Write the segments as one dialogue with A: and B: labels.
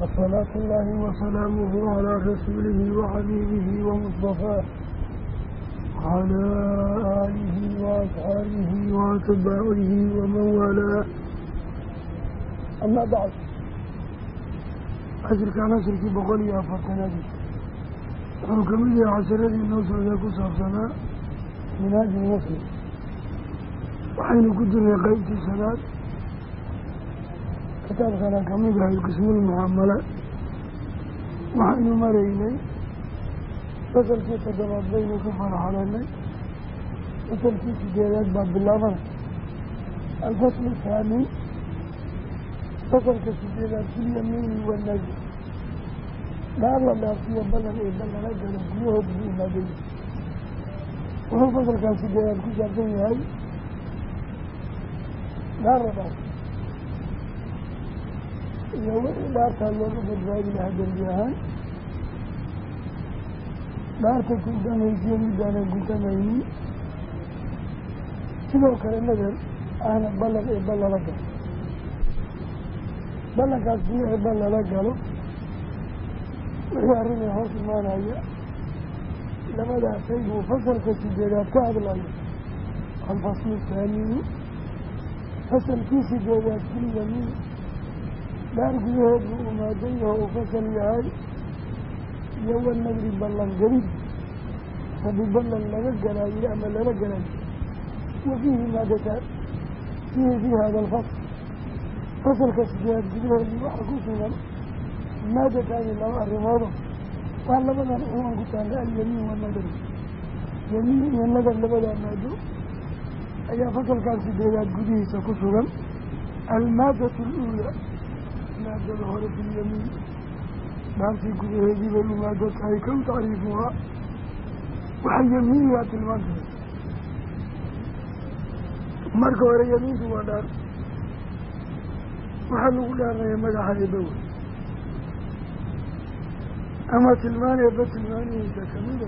A: وصلاة الله وسلامه على رسوله وحبيبه ومصطفاه وعلى آله وأصحابه وأتباعه ومن والاه. أما بعد، عشر كان عشركي بقولي أفرتنادي حكمية عشرة النصر ذاك صفنا من هذه المسلم، وحين قدرنا قيد الصلاة كتاب كان كمية القسم المعاملات، وحين مريني فصل في تدرب بين كفر حلالي فصل في سجالات باب الله. الفصل الثاني فصل في سجالات في اليمين والنجم، لا لا في بلد إبلا لا جل فيه بالنبي، وهو فصل كان سجالات كجار دنيا هاي لا رضا يوم لا تلوث بالرأي لهذا الجهان، لا تكون دميزين دانا قلت ميني سلو كان نظر أنا بلغ إبلا لك بلغ أسمع إبلا لك له ويعرني حوص المانا لما لا سيده فصل كسجالات كعب الله. الفصل الثاني فصل في سجالات كل يمين دار جهود وما ديه وفصل يهاي يوم النجري بلن قريب فببلن لنجلا يعمل لنجلا، وفيه مادة في هذا الفصل فصل كسجاد جهود وحكوثنا مادة ثانية لو الرماضة قال لبدا الأمم قلت عن اليمين والنجر، يمين والنجر لبدا مادو أي فصل كسجاد جديه سكسرا. المادة الأولى مادة الهرة في اليمين ناسي كل هذه المادة هي كم تعريفها وحي يمينيات المادة مركة ورا يمين دوا دار وحلو دارنا يمدح يدور. أما تلمان يبقى تلماني يتكمله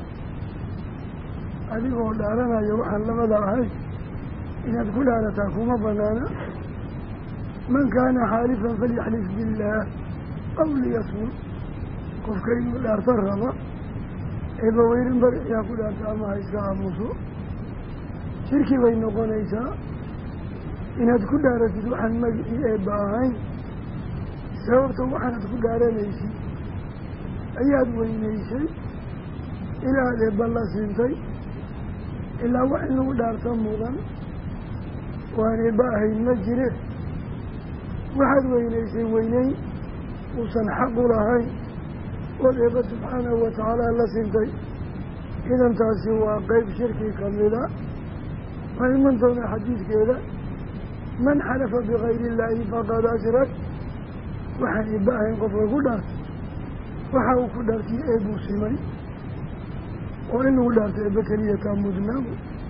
A: أليه دارنا يروح لمدى هاي إن تقول على تاكوم بنانا من كان حالفا فليحلف بالله أو ليصمت. قف كريم لا ترغب إبا ويرن بر يقول أتعامى إساء موسو شركي بين قنيسا إن تكون دارة دوحا مجئي إبا هاي سوف توحا تكون دارة ليسي أياد وينيسي إلى إبا الله سنتي إلا وحنه دار تموضا وأن إبا هاي المجره واحد وينيسي ويني وسنحق لهاي والإبا سبحانه وتعالى لسنتي إذا تاسوا قيب شركي كاملة. فمن دون حديث كذا من حلف بغير الله فقد أشرك وحن إباهم قفر قدر وحاو قدرتي إبو سمي وإنه قدرت إبكالية مدنام.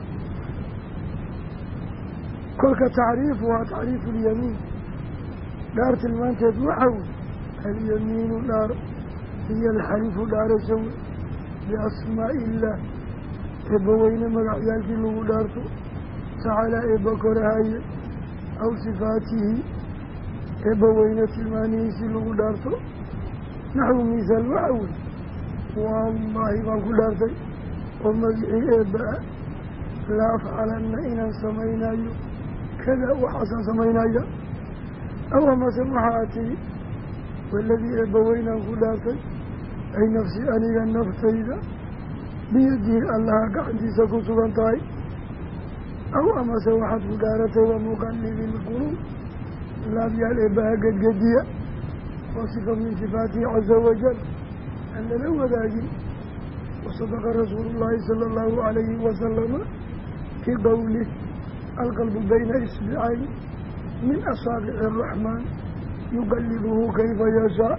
A: كلك تعريفها تعريف اليمين دارت المنتج وحاول اليمين دار هي الحلف دار سوء بأسماء الله إبوين مرعيالك اللي دارته تعالى إبكرهاي أو صفاته إبوين تلمانيس اللي دارته نحو مثال وعول والله ما كل دارتي ومجعي إباء لا أفعلن إنا سمينا كذا وحسن سمينا أو ما سمحاتي والذي أبوينا كلاتي أي نفسي أني النفتيدا بيدي الله قعدي سكوسو بنتاي أو أما سوحت قدارته ومقلب القلوب لا بيال إباها قد قدية وصفة من صفاته عز وجل أن لو ذاكي. وصدق رسول الله صلى الله عليه وسلم في قوله القلب بين إصبعين من أصابع الرحمن يقلبه كيف يشاء.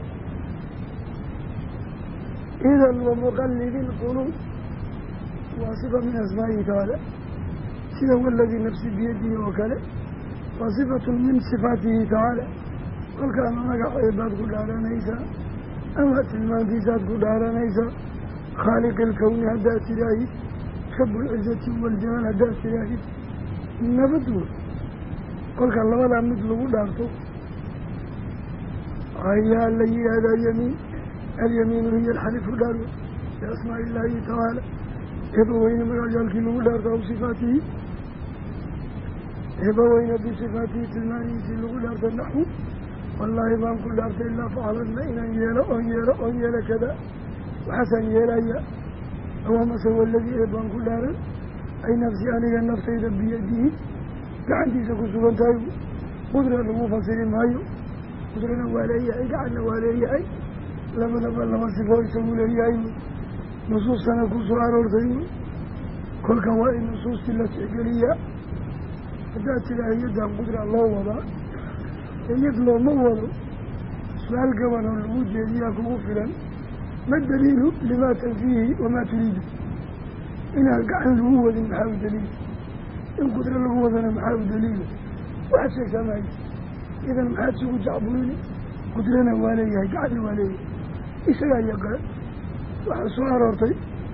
A: إذا ومقلب القلوب وصفة من أسمائه تعالى سيده هو الذي نفسي بيده وكله وصفة من صفاته تعالى. قل كان نقع عباد قدارا نيسا أما تلمان ذات قدارا نيسا خالق الكون هدى سلاهي رب العزة والجلال هدى سلاهي نبدو قل كان لولا مثل قدارته ayaa la yihahdaa yamiin. alyamiinu hiya alxalifu dhaar biasmaa illaahi tacaala eebbaweyne magacyaalkii lagu dhaarto aw sifaatihi eebbaweyne bisifaatihi tilmaanihiisii lagu dhaarto naxwu wallaahi baan ku dhaartay ilaa facaladna inaan yeelo oon yeelo kada waxaasaan yeelaya awamase waladii eebbaan ku dhaaran ay nafsi aniga naftayda biyadihi gacantiisa ku sugan tahay qudra lagu fasiri maayo qudrana waa leeyahay gacanna waa leeyahay labadaba laba sifo isagu leeyahay nusuustana ku soo aroortay kolka waa in nusuustii la tixgeliyaa haddaad tidhaah yadan qudra loo wadaa iyad looma wado su-aal gaban oo lagu jeediyaa kugu filan ma daliilu limaa tanfiihi wamaa turiidu inaan gacan lagu wadin maxaa u daliila in qudro lagu wadana maxaa u daliila waxaad sheegtaa maayo idan maxaad sugu jacburini qudrana waa leeyahay gacanna waa leeyahay isagaa yaqaan waxaa soo aroortay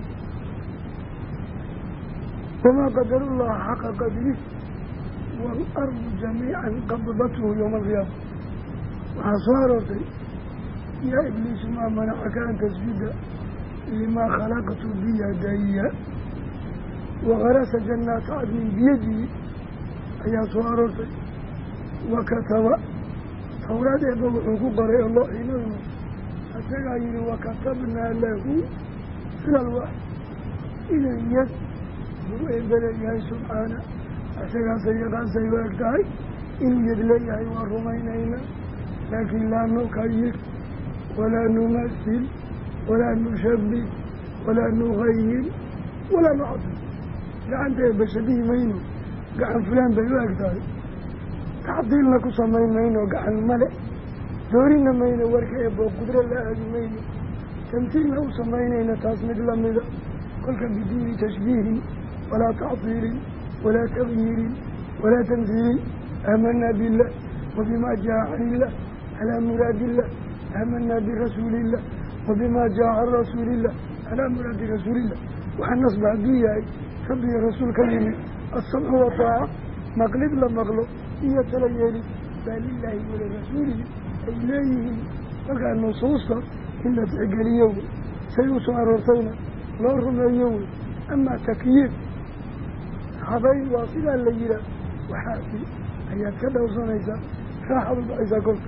A: wamaa qadarullaha xaqa qadrih waalardu jamiican qabdathu yowma alqiyaama waxaa soo aroortay yaa ibliisu maa manacaka an tasjuda limaa khalaqtu biyadaya wagarasa jannaata cadnin biyadihi ayaa soo aroortay wakataba tawraad eebba wuxuu ku qoray oo loo xiinoyno isagaa yihi wakatabnaa lahu filalwax inay yad buu eebba leeyahay subxaana isagaasay yaqaansay u eg tahay inuu yad leeyahay waa rumaynayna laakiin laa nukayir walaa numasil walaa nushabih walaa nugayir walaa nucadil gacanta eebba shabihi mayno gacan fulaan bay u eg tahay tacdiilna ku samayn mayno gacan male doorina mayno warka eebbo qudro la aadi mayno tamtiilna u samaynayna taas mid lamida kolka biduuni tashbiihin walaa tacdiilin walaa tagyiirin walaa tamhiilin aamanaa billah wabimaa jaa can illah calaa muraadillah aamanaa birasuulillah wabimaa jaa can rasuulillah calaa muraadi rasuulillah waxaa nasba hadduu yahay rabbiga rasuul ka yimid assamcu wataaca maqlid la maqlo iyo tala yeeli baa lilaahi walirasuulihi ay leeyihiin kolkaa nusuusta in la tixgeliyo wey say u soo aroortayna loo rumeeyo wey amaa takyiif habayn waa sidaa la yihaa waxaasi ayaad ka dhowrsanaysaa raaxad u baxaysaa kolka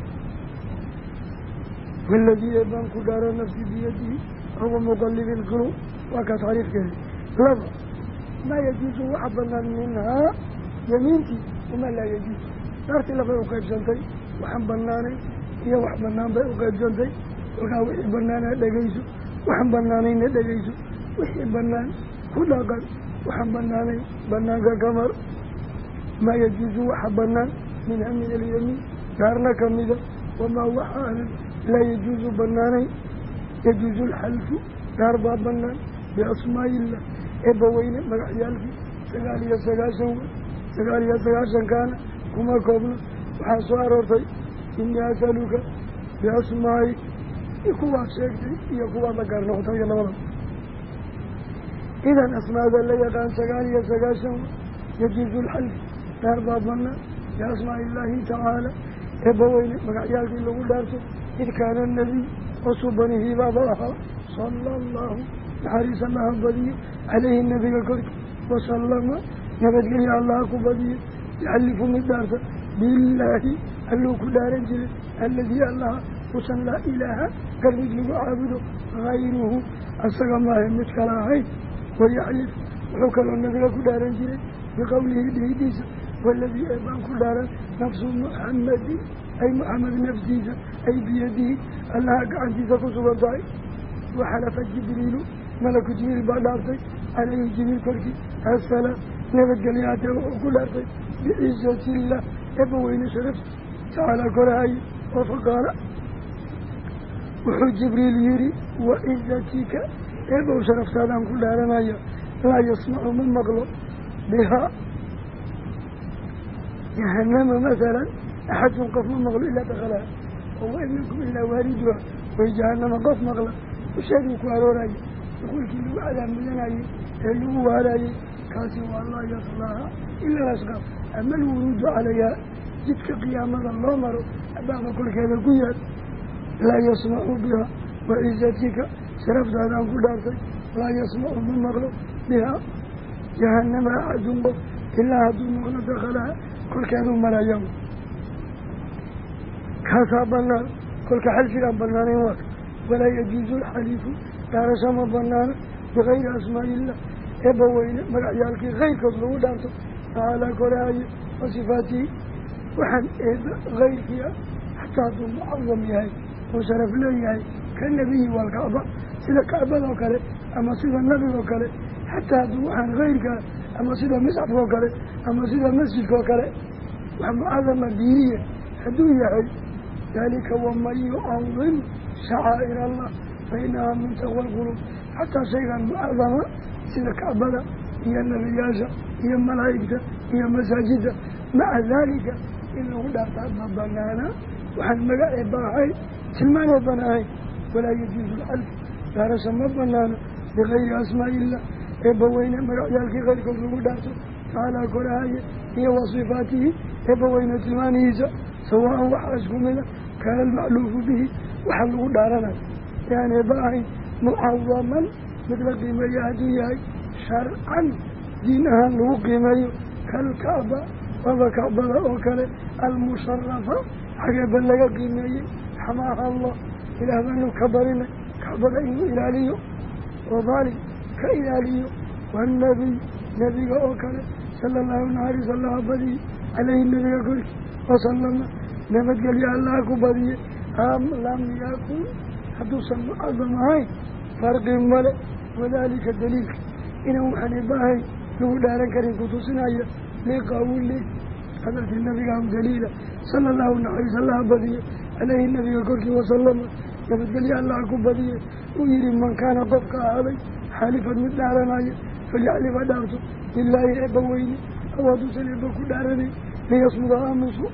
A: waladii eebaan ku dhaaro nafsi biyadihi huwa muqallibi lquluub waa kaa tacriifkeeda laba maa yajuusu waxa banaan minhaa yamiintii wamaa laa yajuus dhaartii labay u qaybsantay waxaan banaanay iyo wax banaan bay u qaybsantay kolkaa wixii banaanaa dhegayso waxaan banaanayna dhegayso wixii banaan ku dhaqan waxaan banaanay banaanka kamar maa yajuusu waxa banaan minha min alyamiin dhaarna kamida wamaa waxa aanan laa yajuusu banaanay yajuusu alxalfu dhaar baa banaan biasmaa'illah eebbaweyne magacyaalkii 99 kuma koobna waxaa soo aroortay inii asaluka biasmaa'i kuwaad sheegtay iyo kuwaad la gaar noqotay iyo labadaba idan asmaada la yaqaan 99 yajuusu alxalf dhaar baa banaan biasmaa'i illaahi tacaala eebbaweyne magacyaalkii lagu dhaarto id kaana nabiy oo subanihi baaba ahaa sala allahu naxariis allaha badiyo caleyhi nabiga korki wasalama nabadgelya allaha ku badiyo yaxalifu mid dhaarta billaahi alluu ku dhaaran jiray alladii allaha usan laa ilaaha garmid lagu caabudo hayruhu asaga maahe mid kala ahayn wayaxlif wuxuu kaloo nabiga ku dhaaran jiray biqowlihi dhihidiisa waladii eebaan ku dhaaran nafsu muxamadin ay muxamed naftiisa ay biyadihi allaha gacantiisa ku sugan tahay waxalafa jibriilu malaku jibriil baa dhaartay caleyhi jibriil korkii asalaam nabadgelyaatee wuxuu ku dhaartay biciisatillah eebba weyne sharafta tacaalaa korahaye oo faqaala wuxuu jibriil yihi wacizatika eebbow sharaftaadaan ku dhaaranaya laa yasmacu ma maqlo bihaa jahanama masalan axadun qof ma maqlo ilaa dakalaha oo wain minkum ilaa waariduha way jahanama qof maqla usheeduu ku arooraya dukuulkii lagu cadaamudanaayey ee lagu waaraayey kaasi waa laa yaslaaha ila ashqaa ama alwuruudu calayhaa jidka qiyaamada loo maro بعض كل كذا كويات لا يسمع بها وعزتك شرفت هذا كل دارتي لا يسمع من مغلوب بها جهنم أحد إلا أحد مغلوب دخلها كل كذا ملا يوم كسبنا كل كحلف ربنا وك ولا يجوز الحليف دار سما بنانا بغير أسماء الله إبوين مرعيالك غير كذلو دارته تعالى كراي وصفاتي وحن غير فيها حتى معظم ياي وشرف له ياي كالنبي والكعبة سيدا كعبة وكاله أما سيدا النبي وكاله حتى وحن غيرك أما سيدا مسعف وكاله أما سيدا مسجد وكاله وحن معظم الدينية حدو ياي ذلك ومن يعظم شعائر الله فإنها من تقوى القلوب حتى شيئا معظما سيدا كعبة هي النبياشة هي الملائكة هي مساجد مع ذلك إنه لا تعظم بنانا وحن مقع باحي سلمان بناهي ولا يجوز الحلف لا رسم بنانا بغير أسماء الله إبوين مرعيالك غير كل مدارته تعالى كراهي هي وصفاته إبوين سلمانيزة سواء وحاسكم منه كان المعلوف به وحلو دارنا يعني باحي معظما مثل قيمة يهديهي شرعا دينها له قيمة كالكعبة وكعبة وكالة المشرفة حقا بلغ قيمة حماها الله إلى من كبرنا كعبة إنه إلاليه وذلك كإلاليه والنبي نبي وكالة صلى الله عليه وسلم عليه النبي يقول وسلم نمت قال يا الله كبري أم لم يكن حدوثا معظم هاي فرق ملئ وذلك الدليل إنه حنباهي له دارا كريم كتوسنا لقول لي هذا النبي قام دليلا صلى الله عليه وسلم بديه عليه النبي يقول وسلم نبت لي الله كبديه ويري من كان قفك علي حالفا من دارنا فليحلف دارته لله أبوين أو أدوسن يبكو دارني ليصمد آمسه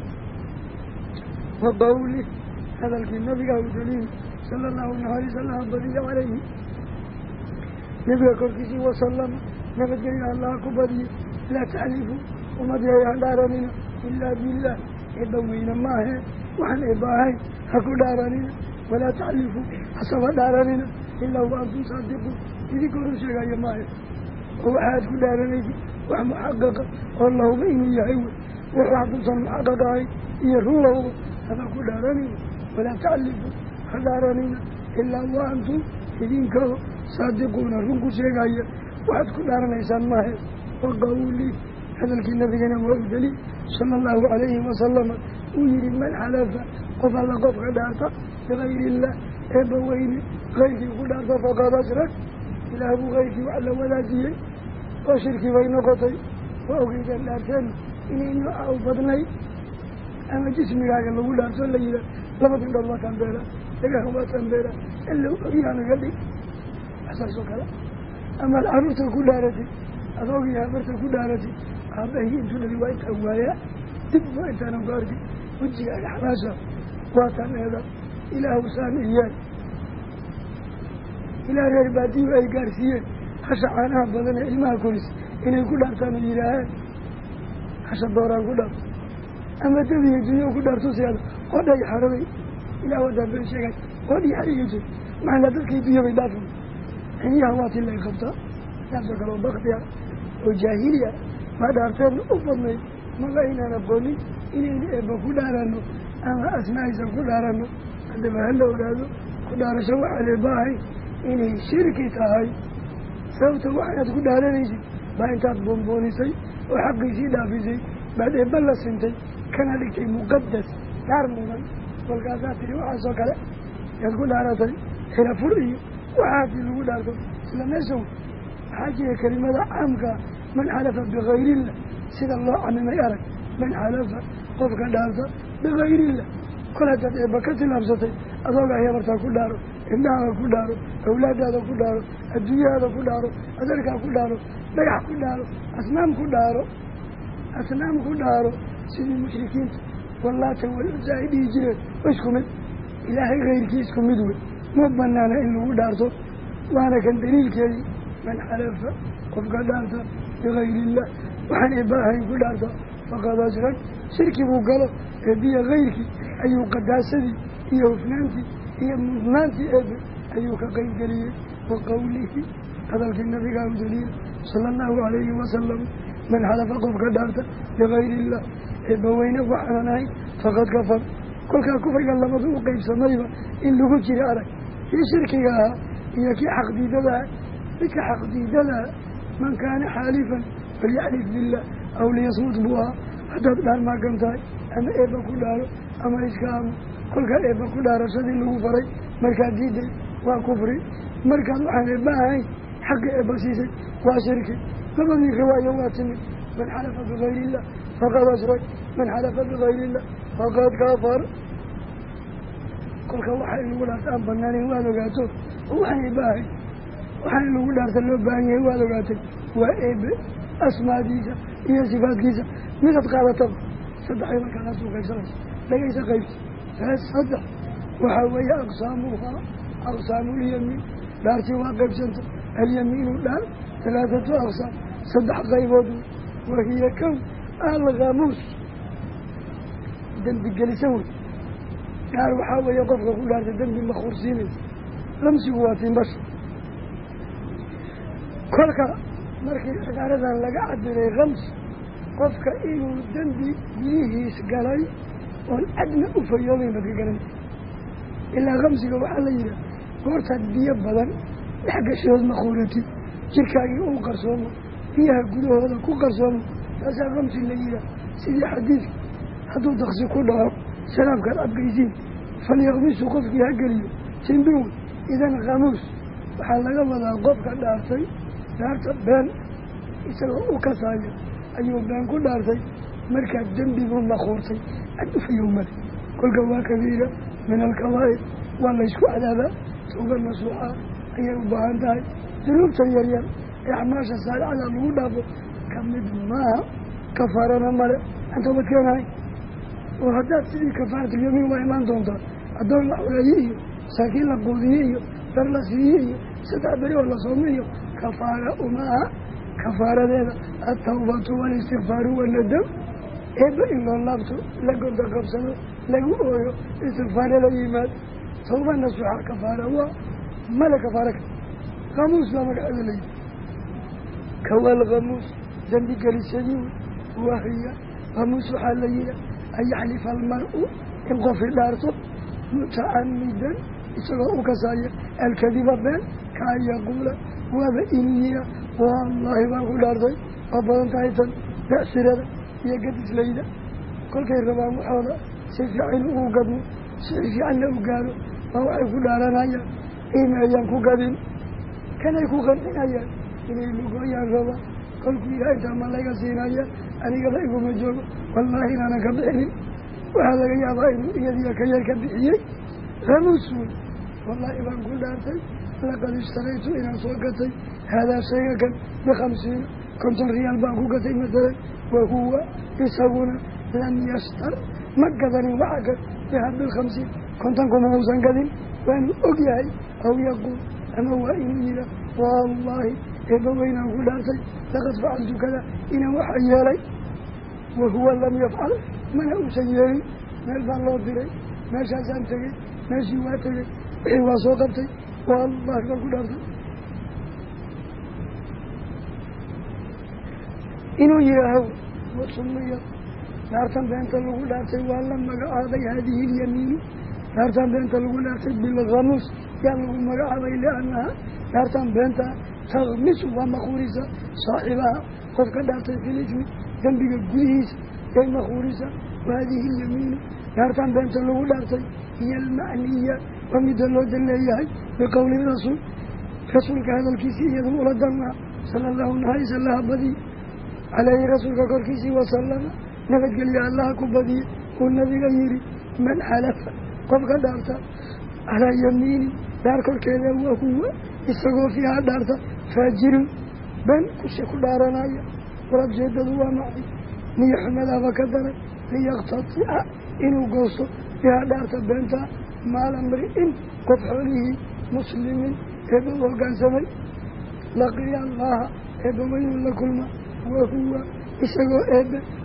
A: وقوله هذا النبي قام دليل صلى الله عليه وسلم بديه عليه نبي يقول وسلم نبت لي الله كبديه لا تعرفوا وما دعي دارنا إلا بالله إبوين معه وحن إباهي حكو دارنا ولا تعرفوا حسب دارنا إلا وأنتم صادقون إذا كنتم شيئا معه وحاد كو دارنا وحمحقق والله بإنه يحيوه وحادثا محققه يروه هذا كو دارنا ولا تعرفوا دارنا إلا وأنتم إذن كنتم صادقون رنكو شيئا وحاد كو دارنا إسان معه وقولي هذا النبي هو الدليل صلى الله عليه وسلم ويري من حلف قفل قف دارته بغير الله إبوين غيرك قدارته فقد أشرك إلى أبو غيرك وعلى ولاديه وشركي بين قطي وأوقيت الأرسان إنه أعو بطني أما جسمي راجع الله الأرسان ليلة لما تقول الله تنبيرا لقى هو تنبيرا إلا أبيانا قلبي أساسه كلا أما العروس كدارتي أذوقيها برت كدارتي أبيه أنتو الرواية أولايا تبقى أنت أنا مقاربي وجي على حراسة واتن هذا إلى وسام إيان إلى ريباتي وأي قارسية حشا عنها بضنا إلمها كوليس إنه كل أرسان إلهان حشا الدوران كله أما تبي يجيو كدار سوسيال قد يحرمي إلى ودار بالشيء قد يحرمي معنى ذلك يبيه بيدافن هي هواتي اللي يخبطها نفسك لو بغضها وجاهلية ما دارتين أفضل ما بينا نقولي إني أبا كدارانو أما أسمائي كدارانو عندما هلا أولادو كدار سوى على باهي إني شركي تاهي سوت واحد كدارانيسي باين تات بونبونيسي وحقي سيدا في سي بعد إبلا سنتي كان لك مقدس دارمونا والقاسات اللي وحاسو كلا يقول دارتي حين فرئي وحاتي اللي دارتو سلام يسو حاجة كلمة عامك من حلف بغير الله سيد الله عمما يرك من حلف قفك دارته بغير الله كل هذا بكت لابسته أضوغا هي مرتا كدارو إنها كدارو أولاد هذا كدارو الدنيا هذا كدارو أذلك كدارو بيع كدارو أسنام كدارو سيد المشركين والله تقول زايد يجري واسكمت إلهي غير كيسكم مدوي مو بنانا إنه كدارته وأنا كان دليل كذي من حلف قفك دارته بغير الله وحن إباهي كدارته faqad ashrak shirki buu galo eebbiya kayrkii ayuu qadaasadii iyo hufnaantii iyo mudnaantii eebe ayuu ka qaybgeliyey wa qowlihi hadalkii nabigaa u daliila sala allahu calayhi wasalam man xalafa qofka dhaarta ligayri illah eebbaweyne waxaanan ahayn faqad kafar kolkaa kufriga labadu u qeybsamayba in lagu jira arag kii shirkiga ahaa iyo kii xaqdiidadaa midka xaqdiidadaa man kaana xaalifan falyaxlif billah aw liyasmut buu ahaa haddaad dhaar maagan tahay ama eebba ku dhaaro ama iska amo kolkaa eebba ku dhaarashadii lagu faray markaad diiday waa kufri markaad waxaan eebba ahayn xaqi eebba siisay waa shirki labadii riwaayo waa timid man xalafa bigayri illah faqad ashrak man xalafa bigayri illah faqad kafar kolka waxa in lagu dhaarta aan banaanayn waad ogaato oo waxaan eebba ahayn waxaan in lagu dhaarta loo baahan yahay waad ogaatay waa eebe asmaadiisa iyo sifaadkiisa midaad qaadataba saddexay markaanaas u qaybsanaysa dhagaysa qaybta saddex waxaa weeye aqsaamuhaa aqsaamulyamiin dhaartii waa qaybsanta alyamiinu dhaar halaathatu aqsaam saddex qaybood wahiya kow alkhamuus dembi gelisa wey dhaar waxaa weeye qofka ku dhaarta dembi makhursiinaysa lamsigu waa tiimbasha kolka markii cibaaradan laga cabiray khams qofka inuu dembi gudihiis galay oon adna u fayoobayn baad ka garanaysa ilaa khamsiga waxaa la yidhaha goortaad biyo badan dhex gashood makhuuratid jirkaagii uu qarsoomo biyaha gudahooda ku qarsoomo taasaa khamsi la yihaha sidii xadiidka hadduu daqsi ku dhaco sharaabkaad cabgaysiin falyaqmisu qofkii ha geliyo simbirwey idan khamuus waxaa laga wadaa qofka dhaartay dhaarta been isagoo u kasaayo ayuu been ku dhaartay markaa dembiguu makhuurtay ad u fayowmada kolka waa kabiira min alkabaa'ir waa laysku cadaabaa tooga nasuuxa ayay u baahan tahay dunuubta yaryar ee acmaasha saalixada lagu dhaafo ka mid maaha kafaarana male aan toobad keenahay oo haddaad sidii kafaaratul-yamiin waa imaan doontaa addoon la xureeye iyo saakiin la quudiye iyo dar la siiye iyo 3 beri oo la soomo iyo kafaara umaaha kafaaradeeda atawbatu walistikfaaru wanadam eebba in loo laabto la gonta qabsado lagu ooyo istikfaare la yimaad tawba nasuuxa kafaara waa male kafaara ka khamuus baa magaceeda layihi kawal khamuus dambi gelisadii wahiya khamuus waxaa la yiha an yaxlifa almar-u in qofi dhaarto mutacamidan isagoo u kasaaya alkadiba been ka an yaquula waaba inuu yiha wallaahi baan ku dhaartay waa badan tahay tan becsirada iyo gadislayda kolkay rabaan waxooda si fiican ugu gadno si fiicanna u gaaro waa waxay ku dhaaranayaan qiimi ayaan ku gadin kanay ku qancinayaan inay lugooyaan raba kolkuu yaha intaa ma laga siinaya anigaba iguma joogo wallaahi inaanan ka bixinin waxaa laga yaabaa inuu iyadiya ka yar ka bixiyey khamuus wey wallaahi baan ku dhaartay laqad ishtaraytu inaan soo gatay haadaa shayga kan bi50 konton riyaal baan ku gatay masalan wahuwa isaguna lam yashtar ma gadanin waxa kan biha bil50 konton kuma uusan gadin waanu og yahay aw yaquul ama waa inuu yiha wallaahi eebba weynaan ku dhaartay laqad facaltu kada inaan waxa yeelay wahuwa lam yafcal mana uusan yeelin meel baan loo diray meeshaasaan tegey meeshii waa tegey wixii waa soo qabtay wallaahi baan ku dhaartay inuu yihaaho wasumiyad dhaartan beenta lagu dhaartay waa la magacaabay haadihi lyamiinu dhaartan beenta lagu dhaartay bilkhamuus yaa lagu magacaabay liannaha dhaartan beenta takmisu waa makhuurisa saaxibaha qofka dhaartay filismi dembiga gudihiisa yay makhuurisa wahaadihi lyamiinu dhaartan beenta lagu dhaartay iyo almacniya waa midda loo dan leeyahay biqowli rasuul rasuulka hadalkiisii iyaduu ula danaa sala allahu naxariis allaha badiye caleyhi rasuulka korkiisii wasalama nabadgelya allaha ku badiye uu nabiga yihi man xalafa qofka dhaarta calaa yamiini dhaar korkeeda wahuwa isagoo fiiha dhaarta faajirun been kushe ku dhaaranaya walajeedadu waa macay niyo xumadaaba ka daray liyaqtatica inuu goosto fiiha dhaarta beenta maala mri-in qof xoolihii muslimin eebba u hoggaansamay laqiya allaha eebba weynuu la kulma wahuwa isagoo eebbe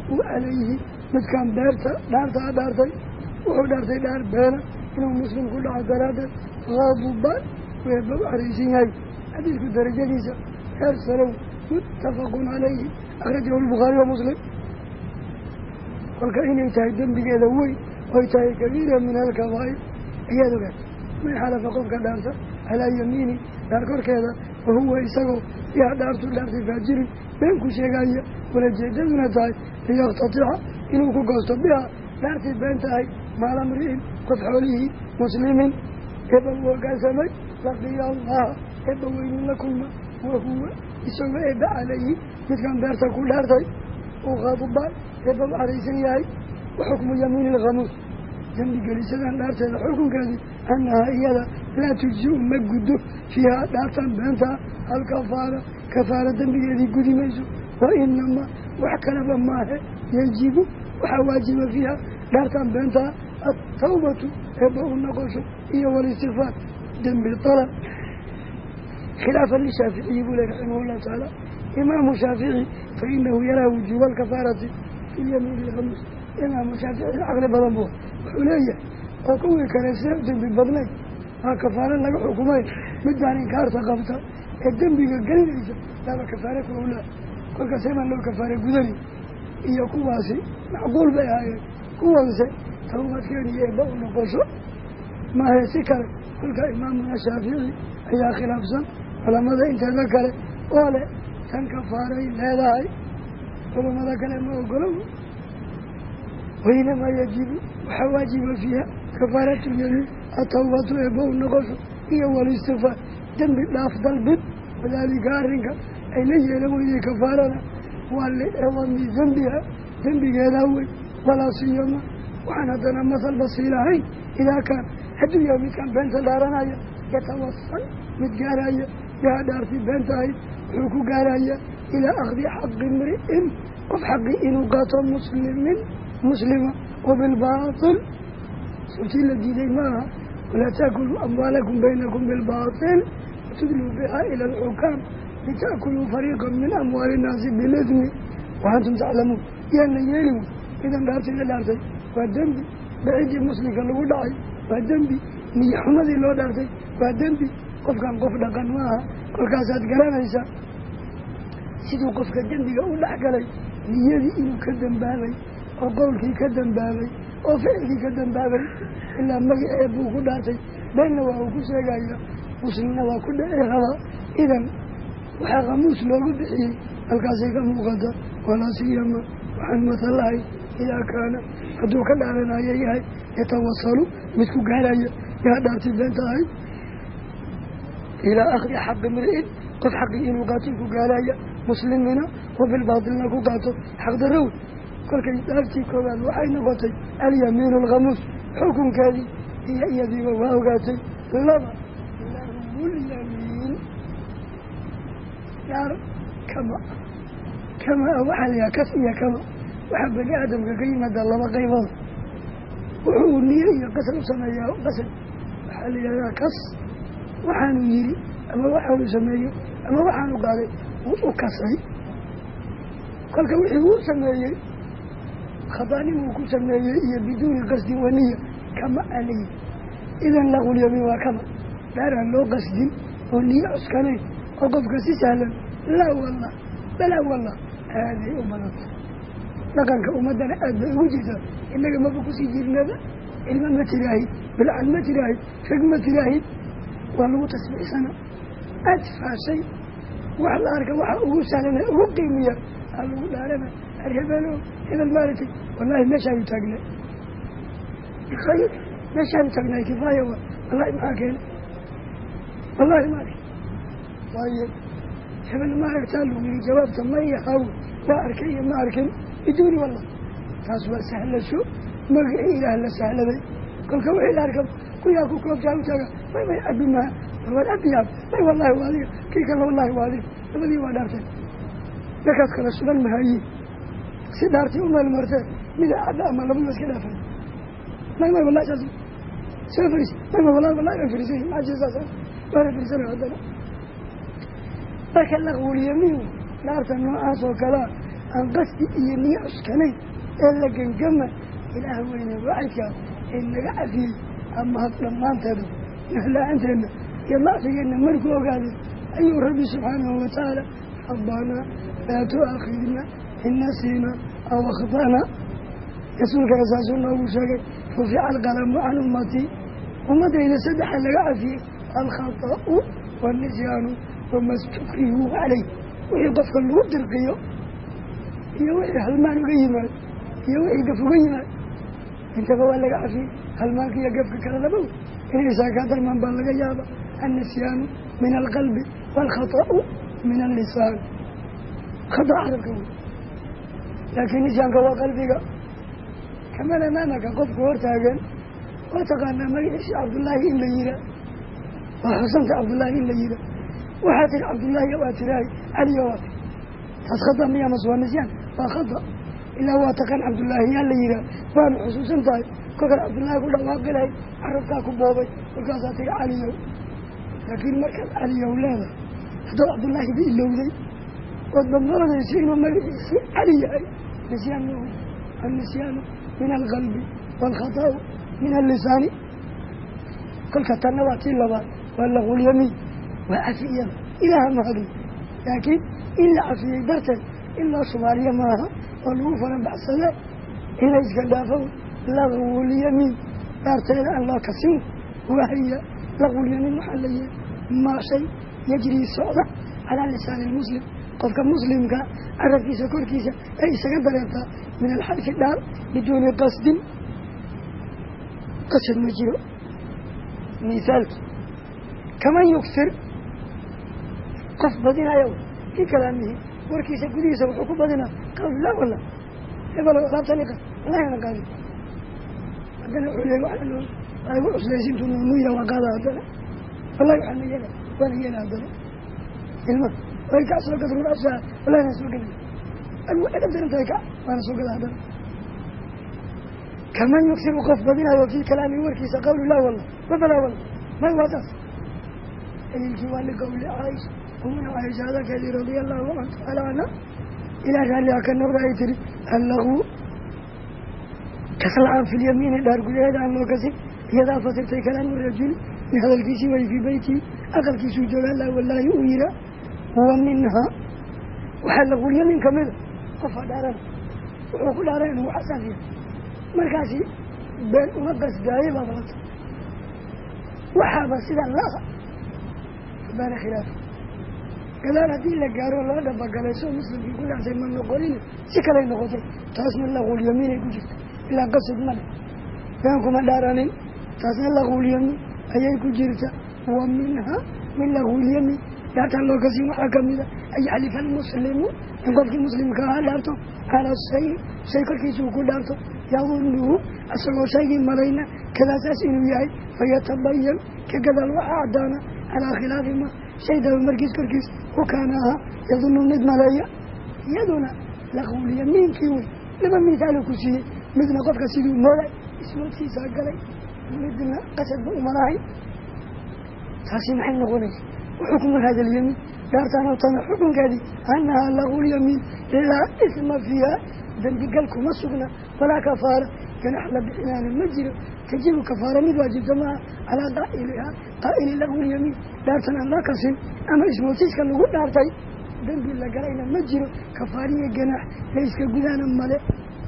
A: عليه متكان دارتي وهو دارتي دار بينا إنه مسلم كل عدلاته غاضبا ويبقى عريسين هاي حديث الدرجة ليسا أرسلوا متفق عليه أخرجه البخاري ومسلم والكائن يتهي الدم بكذا ويتهي كبيرا من الكبائر هي ذلك من حلف قفك دارته على يميني داركور كذا وهو يسقو يا دارته فاجر بينكو شيئا ولا جيدنا تاي ليقتطع إنه كقصد بها دارتي بنتاي ما لمرئ قف حوله مسلم يبقى قاسمي لقي الله يبقى وين لكم وهو يسوي إبا عليه مثل دارته كل دارتي وغاضبا يبقى عريسين ياي وحكم يمين الغموس جنبي قليسان دارته الحكم كذي أنها إيادا لا تجزئ مجده فيها دارتا بنتها الكفارة كفارة دنبي يدي قدي ميسو وإنما وحكنا بماه يجيب وحواجب فيها دارتا بنتها التوبة يبقى النقش هي والاستغفار دنبي الطلب خلافا للشافعي يقول رحمه الله تعالى إمام الشافعي فإنه يرى وجوب الكفارة في اليمين الخمس إمام الشافعي الأغلب ضمبوه حلية وكوي كان يسيبتن بالبضنين ها كفارة لك حكومين مدان إنكار ثقافته الدنبي قليل لا كفارة كولا كل كسيما لو كفارة قدري إيا كواسي معقول بها كواسي توبة كيني يبقى نقصه ما هي سكر كل كإمامنا الشافعي هي خلاف سن ولماذا انت ذكر قال كان كفاري لا داعي ولما ذكر ما أقوله وإنما يجب وحواجب فيها كفارة اليمين التوبة يبقى النقص هي والاستغفار دم الأفضل بد وذلك أرنك أي ليه لو إذا كفارنا والعظم ذنبها ذنبها الأول ولا سيما وحنا مثل بصيرهين إذا كان حد يوم كان بنت دارنا يتوصل متقارايا يا دارتي بنتاي حكو قارايا إلى أخذ حق امرئ وفي حق إنه قاتل مسلمة وبالباطل سلسلة الذي معها ولا تأكلوا أموالكم بينكم بالباطل وتدلوا بها إلى الحكام لتأكلوا فريقا من أموال الناس بالإثم وأنتم تعلمون يعني يلموا إذا دارتي لدارتي والدنبي بعيد المسلم كان له داعي والدنبي ني حمدي لو دارتي والدنبي قفكان قف دقن معها كل كاسات قرانيسا سيدو قفك الدنبي أولا حقلي نيدي إنو كدن بابي وقولك كدن بابي وفعلك كدن بابي إلا مجي أبوك دارتي بيننا وأوكو سيقايا مسلمنا وكل إغلا إذن وحاقموس لو بحي الكاسيك مقدر ولا سيما وحن مثلاي إذا كان حدوك الأعلن آيائي يتوصلوا مثل قالايا يا دارتي بنتاي إلى أخذ حق امرئ قف حق إنو قاتلك قالايا مسلمنا وفي الباطل نكو قاتل حق درون كل كي دارتي كوان وحين قاتل اليمين الغموس حكم كذي هي يدي وهو قاتل لما لهم اليمين يا رب كما وحل يا كسي كما وحب آدم كقيمة الله قيمة وحول نيري قسم سمايا قسم وحل يا كس وحانو يري أما وحانو سمايا أما وحانو قالي وكسي قال كوحي هو سمايا خطاني وكو سمايا بدون قصد ونية كما عليه إذن لغو اليمين وكما دارا لو قصد ونية أسكني وقف قصي سهلا لا والله بلا والله هذه أمنا لكن كأمدنا وجدت إنك ما بكسي جيرنا إلما ما تراهي بالعلم ما تراهي فق ما تراهي والله تسمع سنة أدفع شيء وحلا أركا وحا أغسالنا أغقيمية قالوا لا لنا الهبالو هذا المالتي والله ما شاء يتاقنا خير ما شاء يتاقنا كفاية والله ما كان والله ما كان طيب حبل ما يحتاجوا من جوابته ما يحاول لا أركي ما أركن بدوني والله تاسوا سهل شو ما إله إلا سهل ذي كل كوي لا أركب كل ياكل كل جاو جاو ما يأبي ما هو الأبيض ما والله والله كي كان والله والله الذي ودارته لكن كان السؤال مهاي سدارتي أمة المرتة من أعداء ما لم يسكن أفهم ما والله جالس سافرس ما والله يفرسه ما جالس ما يفرسه هذا لكن لغو اليمين لا تنوع وكلا عن قصد إيمي عسكنين إلا جنجمة إلى وين وعيك إنك عفيف أما هطلب ما انتبه نحلا عندنا يلا سيدنا مركو وقال أي ربي سبحانه وتعالى ربنا لا تؤاخذنا إن نسينا أو أخطأنا يسولك أساس الله وشاكي رفع القلم عن أمتي أمتي إذا سدح لك عفيف الخطأ والنسيان وما استكرهوا عليه ويقف الود القيو يوحي هالمان قيمات يوحي قف قيمات انت فوال لك عفيف هالمان كي يقفك كرلبو إن إذا كادر من بلغ يابا النسيان من القلب والخطأ من اللسان خطأ على القلب لكن نسيانك هو قلبك كمان أمامك قفك ورتاقا وتقالنا مجلس عبد الله إلا يرى وحسنت عبد الله إلا يرى وحاتر عبد الله واتراي علي واتر تتخطأ مياه مصوى النسيان وخطأ إلا هو تقن عبد الله إلا يرى وأنا حسوسا طيب كوكر عبد الله يقول له واقلي عرفتاكم بابي وقاساتي علي لكن مركز علي ولاده هذا عبد الله بإلا وذي والضمرة يسير ومجلس علي النسيان من القلب والخطأ من اللسان كل كتنواتي اللبا واللغو اليمين وعفيا إله مهدي لكن إلا عفيا برتا إلا صماليا معها والوفنا بعصلا إلا إسكالدافو لغو اليمين برتا إلى الله كسيم وهي لغو اليمين محلية ما شيء يجري صعبة على لسان المسلم قفك مسلم عرف كيسا كور كيسا أي سكبر من الحرف الدار بدون قصد قصد مجيء مثالك كمان يكثر قف بدنا يوم في كلامه وركيسة قديسة وحكم بدنا قال لا ولا يبقى لو أصاب طريقة لا ينقال عندنا عليه وعلى أيوة أسلسين تنمية وقال هذا والله يحن يلا وانا يلا هذا الماء ويكع سوق قدر الأسفل ولا نسوق قدر الوحيد أبدأ نتايكع وانا سوق هذا كمان يكثر قف بدنا وفي كلامه وركيسة قالوا لا والله ولا والله ما هو هذا الجوال قول عائشة ومن عائشة هذا كذي رضي الله عنه تعالى عنه إلى ذلك كان نبغى يتري اللغو كسلعان في اليمين دار قليل عن لوكسي إذا فترت كلام الرجل لهذا الكيس وي في بيتي أقل كيس جلال الله والله يؤيره ومنها وحلغو اليمين كمل قفا دارا وقل دارا وحسن فيه مركاسي بين ومقص دايب أضغط وحابة سيدا الله بان خلاف قال هذه اللي قالوا الله دبا قال يسوع مسلم يقول عن من نقولين سكلا نقولين تاسم الله قول يمين يقول إلا قصد ملك فانكم داراني تاسم الله قول يمين أي يقول جرتا ومنها من الله قول يمين لا تعلق كسي محاكم أي حلف المسلم يقول في مسلم كهال دارته على الشيء شيء كيسو كل دارته يظنه أصله شيء مرينا كذا ساسين وياي فيتبين كذا الوحى عدانا على خلاف ما شيء ده مركز كركز وكانها يظن الندم عليا يدنا لغو اليمين كيوي لما مثاله كسيه مثل قفك سيدو مولاي اسمه تيسا قلي مثل قصد بأمراهي تاسي محل نغنيس وحكم هذا اليمين دارتنا وطنع حكم كذي أنها لغو اليمين لا إثم فيها ذنب قلكم السغنة ولا كفارة كان أحلى بحنان المجر تجيب كفارة من واجب جماعة على قائلها قائل له اليمين دارتنا الله كسن أما اسمه تيسك اللي قد دارتي ذنب الله قرأينا المجر كفارية جناح ليس كقدانا ملئ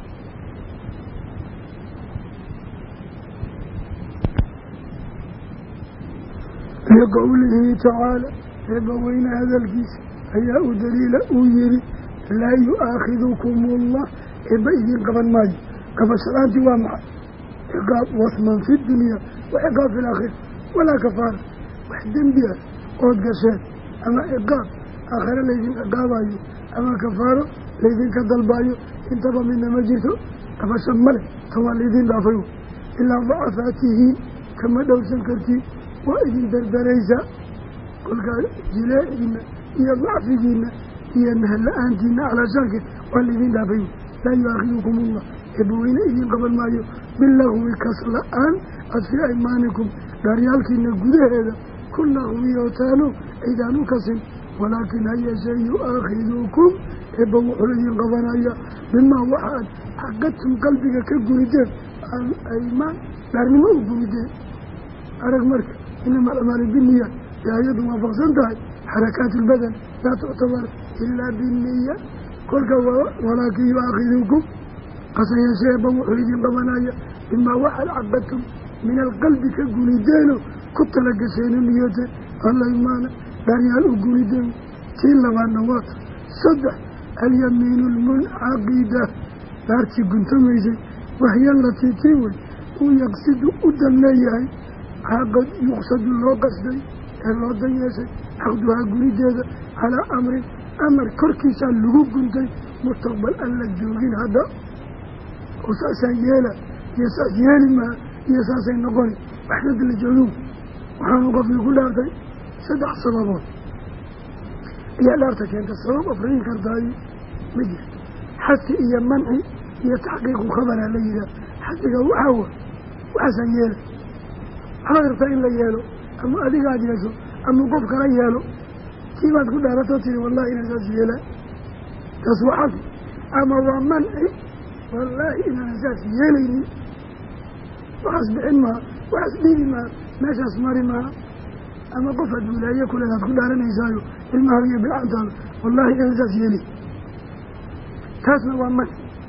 A: لقوله تعالى يبوين هذا الكيس أيها دليل أويري لا يؤاخذكم الله إبئذين قبل ماجي قبل صلاة وامع عقاب وثما في الدنيا وعقاب في الآخر ولا كفار وحدين بها قد قشان أما عقاب آخر ليذين عقاب أيه أما كفار ليذين كدل بايو انتبه منا مجلسه قبل سمالك ثم ليذين دافعوا إلا ضعفاته كما دو سنكرتي وإذن دردريسا قل قال جلائنا إيا ضعفنا إيا نهلا أنتنا على شاكر والذين دافعوا لا يؤاخذكم الله إبوين إذن قبل ما يو باللغو كسل آن أدفع إيمانكم داريالك إن قده هذا كل لغو يوتانو إذا نكسل ولكن هيا سيؤاخذكم إبو حلين قبنايا مما وحد حقتهم قلبك كالقردين الأيمان لأنه ما القردين أرق مركب إنما الأمال بالنية يا يد وفقسنتها حركات البدن لا تعتبر إلا بالنية ولكن يؤاخذكم قصيا سيبا وحلين قبنايا مما وحد حقتهم من القلب كالقردين كنت لك سين النية الأيمان داريال القردين تيلا والنوات صدح اليمين المنعقدة دارتي كنت ميزي وهي التي تيوي ويقصد أدليها عقد يقصد الله قصدي الله ضيسي عقدها قريدة على أمر كركيسا اللغوب كنتي مستقبل أن لجوغين هذا وساسا يالا يساس يالي ما يساسا نقولي وحدد الجنوب وحانوقف يقول لها سدح صبابات يا لارتك أنت الصواب أفرين كرداي مجر حتى إيا منعي يتحقيق خبر عليها حتى هو حاول وحسن ياله حاضرت إلا ياله أما أدي قاعد يسو أما قفك لا ياله كيف تقول لها رتوتي والله إن أساس ياله تسوى حقي أما هو منعي والله إن أساس ياليني وحسب علمها وحسب علمها ماشي أسماري معها أما قفت ولا يكون لها تقول لها لنا يسايو المهرية بالعنطان والله إن أساس يالي تاسنا ومن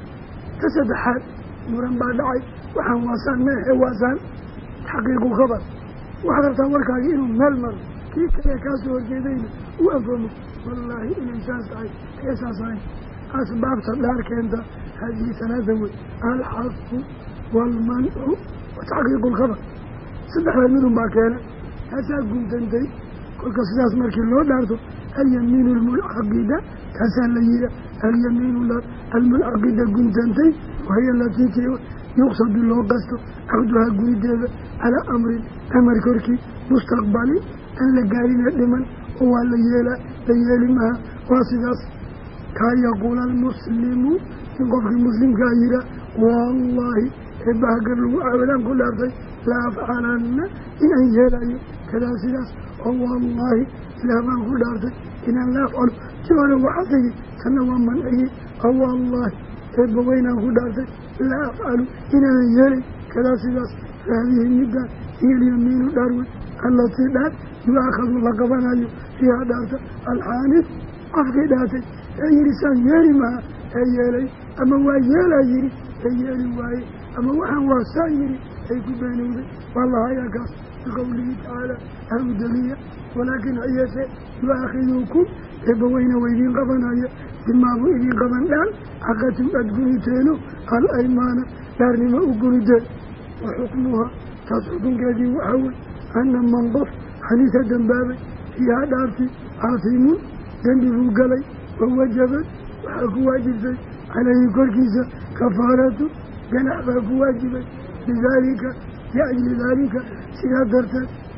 A: تسد حال نوران بعد عي وحن واسان ماهي واسان تحقيق خبر وحضرتها وركاقين ملمر كيف كاسو الجيدين وأفهموا والله إن أساس عي كيساس عي أسباب تبلار كنت هذه ثلاثة الحق والمنع وتحقيق الخبر صدح منهم باكينا هسا قمت انتي كل كسلاس مركي اللو دارتو اليمين المنعقدة كسا ليلة اليمين المنعقدة قمت انتي وهي التي يقصد الله قصده عقدها قريدة على أمر كركي مستقبلي أن لقارين لمن هو ليالي معها واسداس كان يقول المسلم يقول المسلم كايرا والله إبها قرلوا أولا كل أرضي لا أفعلن إن أيهلا كذا سلاس والله لا ما كل أرضي إن لا أفعل جوانا وحسي سنوا من أيه والله إبوينا كل أرضي لا أفعل إن أيهلا كذا سلاس فهذه المدة هي اليمين داروي التي لا يؤخذ لقبنا فيها دارت الحانف أفقداتي أي لسان يالي ما أيالي أما هو يالا يري أيالي واي أما وحن واسايري أي كبينوني والله يا قص بقوله تعالى أهدلية ولكن أيسي يؤخذوكم إبوين ويدين قبنايا بما أبو إذين قبنان حقتم أدقنتينو الأيمان دارني ما أقردين وحكمها تصعدون كذي وحول أن منضف حنيثة دنبابي فيها دارتي عاصمون دنبه قلي ووجبت وحكو واجبت عليه كركيسة كفارته جناح واجبت لذلك يعني ذلك سيادرت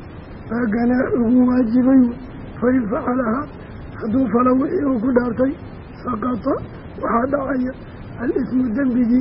A: فجناحه واجبين فإن فعلها حدو فلو إيوك دارتي سقط وحد عي الإثم الدنبجي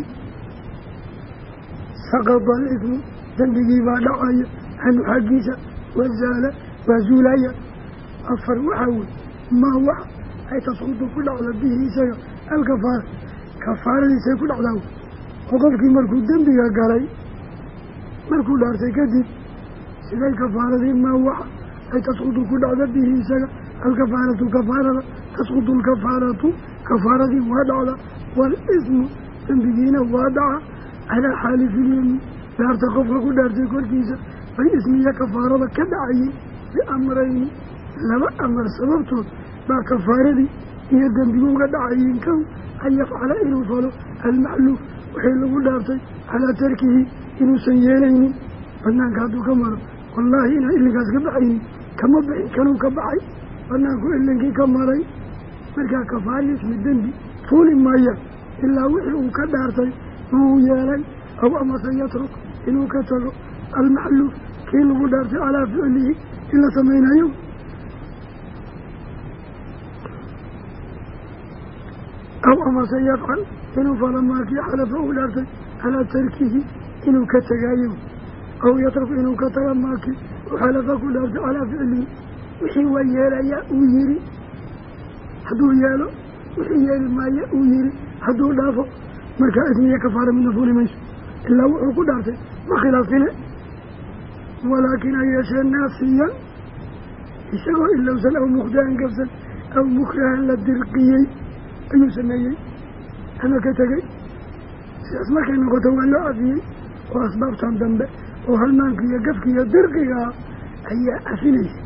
A: سقط الإثم دنبجي بعد عي عن حقيسة وزالة وزولاية أفر وحاول ما هو أي تصعد كل على به سيء الكفارة كفارة ليس كل على وقفك مركو الدنبجي قالي مركو دارتي كذب سيدي الكفارة ما هو أي تصعد كل على به سيء الكفارة كفارة تسقط الكفارة كفارة وادعة والإثم تنبيين وادعة على حالف اليمين لا تقفلك دارتك والكيسة فالإثمية كفارة كدعي بأمرين لما أمر سببته ما كفارة دي هي الدنبيون كدعيين كو أن يفعل إنه فلو المعلوف وحيله دارتك على تركه إنه سيالين فنان كادو كمر والله إنا إلي كاسك بعيني كما بعين كانوا كبعي فنان كو إلي كمري مركا كفاريس من الدنبي طول ما إلا وحيه كدارتي هو يالي أو أما سيترك إنه كتلو المحلوف كي لغو دارتي على فعله إلا سمينا يوم أو أما سيفعل إنه فلما كي حلفه دارتي على تركه إنه كتغايم أو يترك إنه كتلماكي وحلفه دارتي على فعله وحي ويالي ويري hadduu yeelo wixii yeeli maayo uu yiri hadduu dhaafo markaa ismiya kafaara midna fuuli mayso ilaa wuxuu ku dhaartay ma khilaafine walaakin ha yeeshee naasiyan isagoo ilowsan aw mukhdahan gabsan aw mukrahan la dirqiyey ayuu sameeyey ama ka tegey sidaas markay noqoto waa loo cafiyey oo asbaabtan dambe oo halmaanka iyo gafka iyo dirqigaa ayaa cafinaysa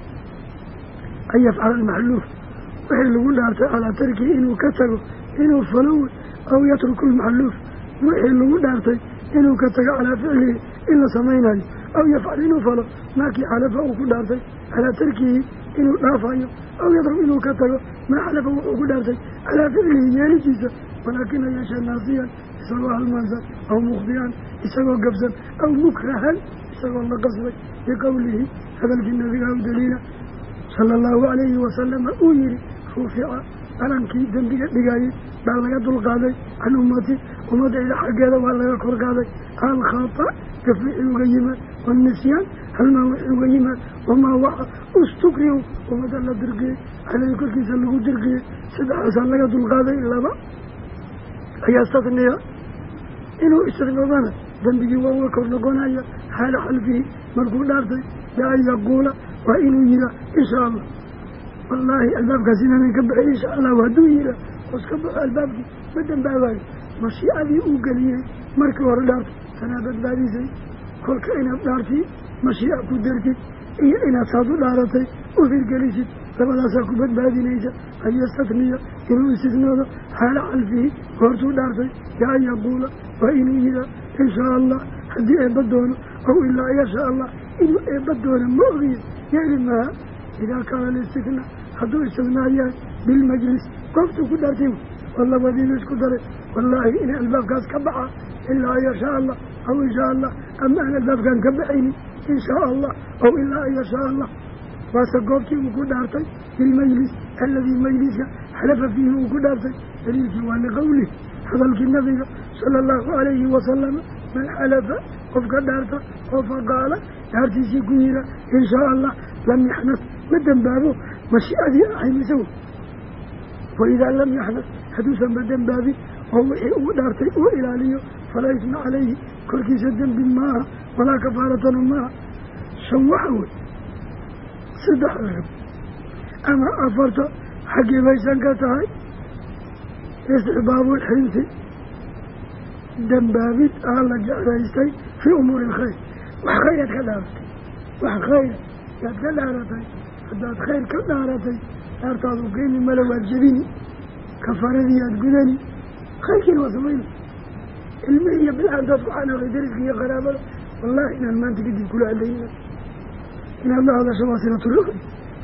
A: an yafcala almaxluuf wixii lagu dhaartay calaa tarkihi inuu ka tago inuu falo aw yatruku almaxluuf wixii lagu dhaartay inuu ka tago calaa ficlihi in la samaynayo aw yafcal inuu falo maakii xalafa uu ku dhaartay calaa tarkihi inuu dhaafayo aw yatruk inuu ka tago maa xalafa wuxuu ku dhaartay calaa ficlihi yeelidiisa walaakina yeeshee naasiyan isagoo halmaansan aw mukhdiyan isagoo gabsan aw mukrahan isagoo la qasbay biqowlihi hadalkii nabiga u daliila sala allahu calayhi wasalama uu yihi rufica qalankii dembiga dhigayey baa laga dulqaaday can ummati ummadayda xaggeeda waa laga korqaaday alkhata gaf wixii uga yimaad waannisyaan halmaan wixii uga yimaad wamaa waxa ustukrihu ummadda la dirqiyey caleyhi korkiisa lagu dirqiyey saddexaasaa laga dulqaaday laba ayaa istadniya inuu istignoodana dembigii waa uga kor noqonaya xaala xalfihi markuu dhaartay bian yaquula waa inuu yihaa inshaa allah wallaahi albaabkaas inaanan ka baxay insha allahu hadduu yihaa hoos ka baxo albaabkii ma dambaabayo mashiicadii uu geliyey markii hore dhaartay tanaa badbaadisay kolka inaad dhaartii mashiica ku dartid iyo inaad saad u dhaaratay u hirgelisid labadaasaa ku badbaadinaysa an yastatniya inuu istisnoodo xaala xalfihi goortuu dhaartay bian yaquula waa inuu yihaa inshaa allah haddii eebba doono aw ilaa yashaa allah inuu eebba doono ma ogiyo yeeli maaha idaa kaana listigna hadduu istignaa yahay bilmajlis goobtuu ku dhaartay oo labadiiba isku daray wallaahi inay albaabkaas ka baxa ilaa an yashaa allah aw inshaa allah ama aan albaabkaan ka baxaynin inshaa allah aw ilaa an yashaa allah waase goobtii uu ku dhaartay bilmajlis aladii majliska xalafa fiihi uu ku dhaartay daliilkii waa liqowlih hadalkii nabiga sala allahu calayhi wasalama man xalafa qofka dhaarta oo faqaala dhaartiisii ku yiha inshaa allah lam yaxnas ma dembaabo mashiicadii ahaymise waidaa lam yaxnas hadduusan ma dembaabin oo wixii uu dhaartay uu ilaaliyo falaa isma calayhi korkiisa dembi maaha walaa kafaaratana maaha shan waxa wey saddex rab ama afarta xaggii baysan ka tahay istixbaabulxinsi dembaabid aa la jeclaystay fii umuuri ilkhayr wax khayraad ka dhaaratay wax khayra yaad ka dhaaratay haddaad khayr ka dhaaratay dhaartaadu keeni male waad jebini kafaaradii aad gudani khayrkiina waa samayna ilmihii iyo bilcaantaad ku xanaaqay dariska iyo qaraabada wallaahi inaan maanta kadib kula hadlayna inaad la hadasho waa sinatulukri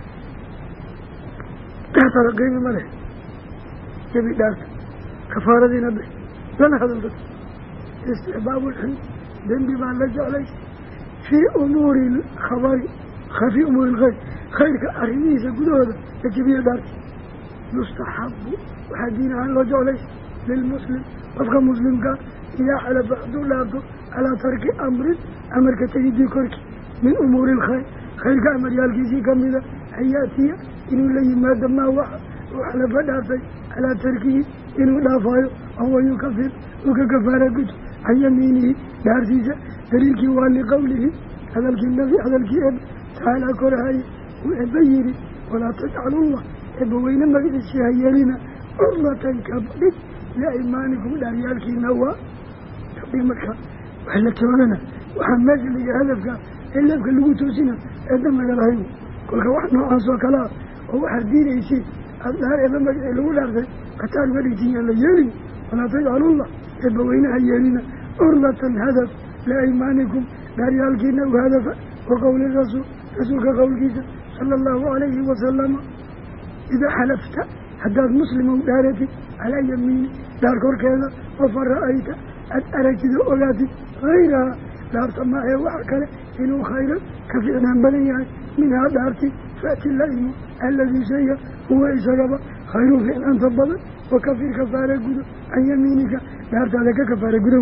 A: dhaartaada qiimi ma leh jebi dhaarta kafaaradiina bix lana hadalda istixbaabulxin dembi baa la jeclay fii umuuri lkhabari fii umuuri lkhayr khayrka arrimihiisa gudahooda la jebiya dhaarta yustaxabu waxaa diin ahaan loo jeclay lilmuslim qofka muslimka idaa xalafa hadduu dhaarto calaa tarki amrin amarka tegidii korkii min umuuri ilkhayr khayrka amaryaalkiisii kamida hayaatiya inuu la yimaado maa waxa uu xalafa dhaartay calaa tarkihi inuu dhaafaayo awa yukafir uu ka kafaara guto can yamiinihi dhaartiisa daliilkii waa liqowlihi hadalkii nabi hadalkii eb tacaalaa korahaye uu eba yihi walaa tajcalullah eba weyne magiciisii hayeelina curlatan kabdhig liaymaanikum dhaaryaalkiina waa kabdhig marka wax la joogana waxaa meesha liga hadafka ee leebka lagu toosina eedda magalahayn kolka wax noocaas oo kale ah oo waxaad diinaysid aada dhaar eba magacii lagu dhaartay kataar uga dhigtin yaan la yeelin walaa tajcalullah eba weynaha yeelina curlatan hadaf liaymaanikum dhaaryaalkiina u hadafa wa qowli rasuul rasuulka qowlkiisa sala allahu calayhi wasalama idaa xalafta haddaad muslimow dhaaratid calaa yamiini dhaar korkeeda oo fa ra-ayta aad aragtid oo ogaatid hayraha dhaarta maahee waxa kale inuu khayran ka fiicnaan badan yahay minhaa dhaarti faati la-imo alladii shayga huwa isagaba khayrun fiicnaanta badan wa kafir kafaara gudo can yamiinika dhaartaada ka kafaara gudow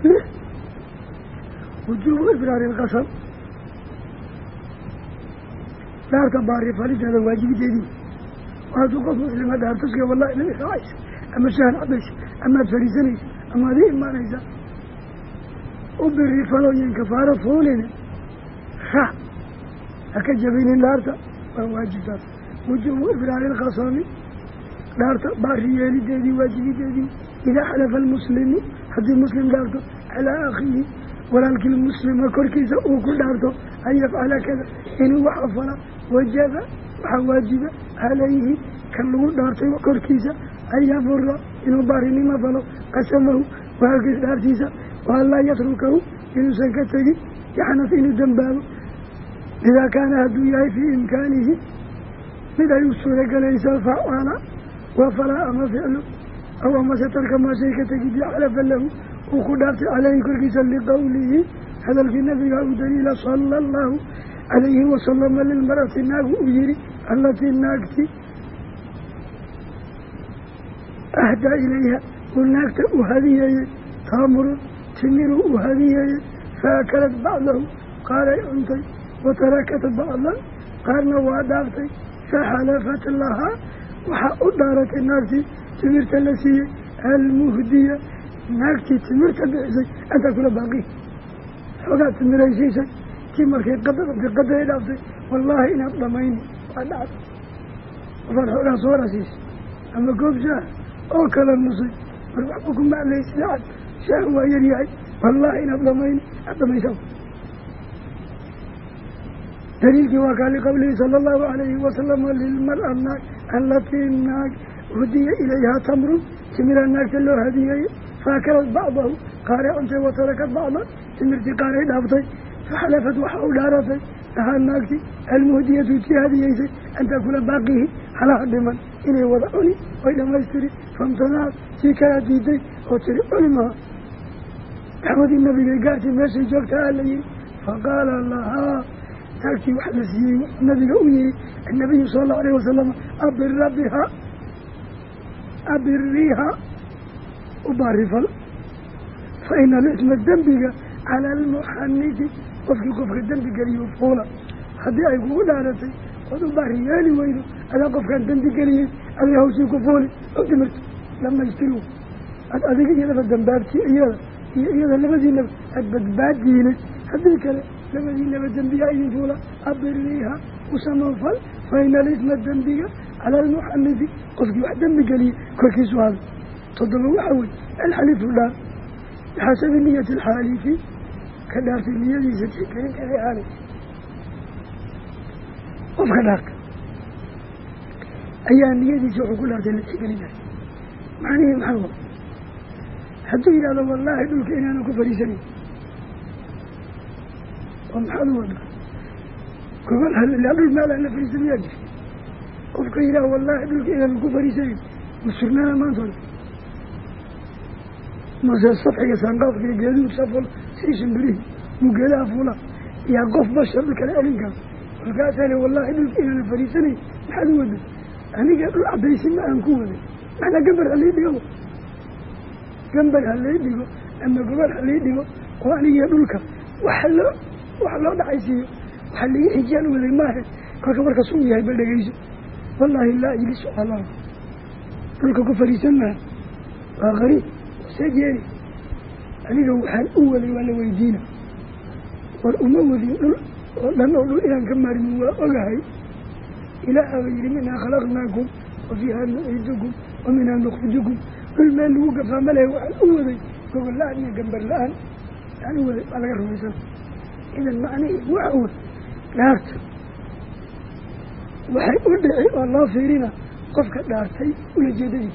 A: wujuubu ibraari ilqasam dhaarta baari faliteeda waajibideedii وهذا قف مسلم هذا هرتسك والله إلا إخوائس أما شهر عبيش أما فريسانيس أما ذي إما ليس وبري فلو ينكفارة فولين خا أكجبين النارتا وواجبات وجوب إبرار الخصامي نارتا باريالي ديدي واجبي ديدي إذا حلف المسلم حتى المسلم نارتا على أخيه ولكن المسلم كركيزة وكل نارتا أن يفعل كذا إنه وحفل وجب وحواجب عليه كله نارتا وكركيزة أن يفر إنه باريني ما فلو قسمه وهكذا نارتيزة وأن لا يتركه إنه سنكته يحنف إنه دنبابه إذا كان هدوياه في إمكانه ماذا يسولك ليس فعل وفلا أما فعله أو أما سترك ما شيكتك بحلف له وخدعت عليه كركسا لقوله هذا النبي دليل صلى الله عليه وسلم للمرأة الناق أجري التي الناقتي أهدى إليها والناقت أهديه تمر تمر أهديه فأكلت بعضه قال أنتي وتركت بعضا قالنا وادارتي فحلفت لها وحأدارت النارتي تمرت التي المهدية نارتي تمرت بعزي أنت كل باقي حقات تمريسيسي تمرك قدر إلى والله إن أطلميني وأدعت وفرحونا صورة سيس أما قوب شاه أو كلام نصي فربحكم مع ليس لعد شاه ويريعي والله إن أطلميني أطلميسو دليل وقال قوله صلى الله عليه وسلم للمرأة التي الناق هدي إليها تمر تمر الناق له هديه فأكلت بعضه قال أنت وتركت بعضه تمرتي قال إدابتي فحلفت وحاولارتي لها الناق المهدية تي هديه أن تأكل باقيه على حد من إليه وضعني وإلى ما يشتري فامتنعت في كراتيتي وتري علمها أحمد النبي قالت ماشي جوكتها لي فقال لها تاكي وحدثي النبي صلى الله عليه وسلم أبريها وبارفل فإن الاسم الدنبية على المحنث وفي قفك الدنبية ليفولا هذه يقول لعنتي وذو باريالي وينه أنا قفك الدنبية لي أنا يهوسي كفولي أدمرت لما يشتروا أذيك إيانا فالدنبابتي إيانا لما زينا أدباديني هذه الكلام لما زينا فالدنبية أيدي فولا أبريها وسمنفل فإن الاسم الدنبية على المحنث قفك الدنبية لي كل سؤال تضموا حول الحليف الله بحسب النية الحالف كدارت النية دي ستحكين كذي حالف وفخلاك أيها النية دي سوحوا كلها تلتحكين معنيه محمد حتى إلى الله والله يقولك إن أنا كفري سنين ومحمد كفر هل أقول ما لا نفري سنين يجري وفك إلى والله يقولك إن أنا كفري سنين وصرنا ما نطلق مثل الصفحة يسانقاف كي يقولون سفل سيشن بريه مقالها فولا يا قف بشر لك الألين وقالت والله يقولك إن أنا فريسني لحد ودي أنا قالوا عبيسي ما أنكوه دي أنا قبل هالي ديو قبل هالي ديو أما قبل هالي ديو وأنا يقولك وحلو دعيسي وحلي حجان وذي ماهر كاكبر كسومي هاي بلدقيس والله لا يجلس على قلك كفريسنا غريب سجيني أنا لو حال أولي ولا ويدينا والأموذي لأنه إلى كمار من وأغاهي إلى غير منها خلقناكم وفيها نعيدكم ومنها نخرجكم كل ما نوقف عمله وحال أولي يقول لا أني قنبر الآن يعني أولي على قرر ويسان إذا المعنى وعود دارت وحي أدعي الله فيرنا قفك دارتي ولجديد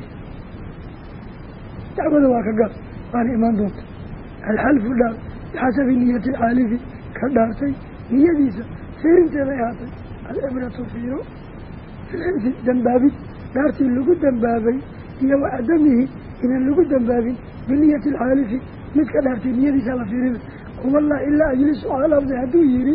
A: تعبد واكا قال إيمان دونت الحلف لا بحسب النية الحالف كدارتي نية ديسة سيرنت ليهاتي الإبرة فيه في الحلف دنبابي دارتي اللقو دنبابي هي وعدمه إن اللقو دنبابي بالنية الحالف مثل دارتي نية ديسة لفيرنا والله إلا أجلس على أرض هدو يري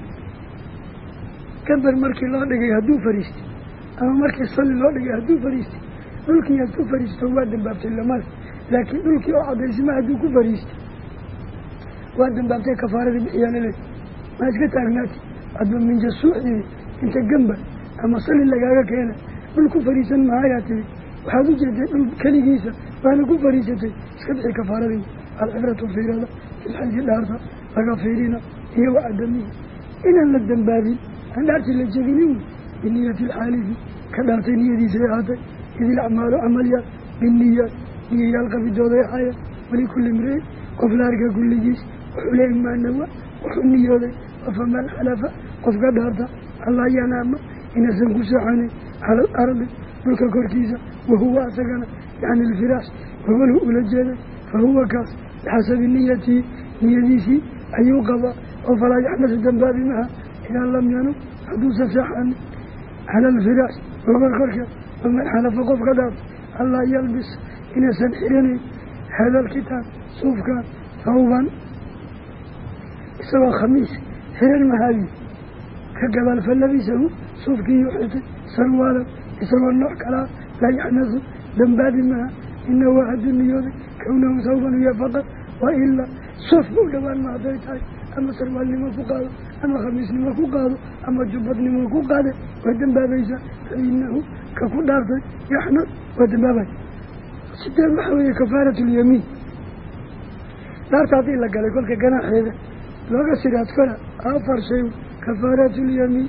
A: كبر مركي الله دقي هدو فريستي أما مركي صلي الله دقي هدو فريستي دولكي هدو فريستي هو دنبابتي اللمال لكن دولكي أعد اسمه هدو كفريستي ودنبابتي كفارة بحيان لي ما اسكت أغناتي أدو من جسوح دي انت قنبل أما صلي لقاقك هنا dhul ku fariisan maayaa tiri waxaad u jeeday dhul keligiisa waana ku fariisatay iska bixi kafaaradii alcibratu fiirada filxaji dhaarta laga fiirina iyo wacadamihi inaan la dambaabin aan dhaartii la jebinin biniyati alxaalifi ka dhaartay niyadiisay ahaatay idil acmaalu camalyaal binniyaat niyayaal qabidooday ahaayeen walikulli imri'in qof la arka kulligiis wuxuu leeyahy maa nawa wuxuu niyooday faman xalafa qofka dhaarta allaa yanaama inaysan ku seexanin cala alardi dhulka korkiisa wahuwa asagana yacni alfiraash gogolahu ula jeeday fa huwa kaas bixasabi niyatihi niyadiisii ayuu qabaa oo falaa yaxnasu dambaabi maha idaa lam yanum hadduusan seexanin cala alfiraash gogol korkeed waman xalafa qofka dhaarta allaa yalbis inaysan xirinayn hada alkitaab suufkan sawban isagoo khamiis xiran mahaabi ka gadaal falabisahu suufkii yuu xirtay sarwaalan isagoo nooc kalaa laa yaxnasu dambaabi maha inahu hadduu niyooday kownahu sawban iyo faqad wa ilaa suuf u dhowaan ma hadday tahay ama sarwaalnimo ku qaado ama khamiisnimo ku qaado ama jubbadnimo ku qaade waa dambaabaysaa fa inahu ka ku dhaartay yaxnas waa dambaabay sideed waxaa weeye kafaaratulyamiin dhaarta haddii la galay kolka ganaaxeeda looga siraad kora afar shay kafaaratulyamiin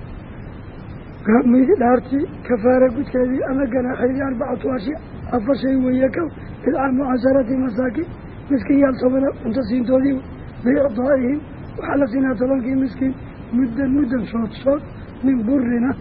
A: dhaartii kafaara gudkeedii ama ganaaxeedii arbacatu ashya afar shay weeye kow idcaamu casharati masaakiin miskiin 10 cunto siintoodii biicdaa'ihim waxaa la siinaa 10kii miskiin muddan shood min burina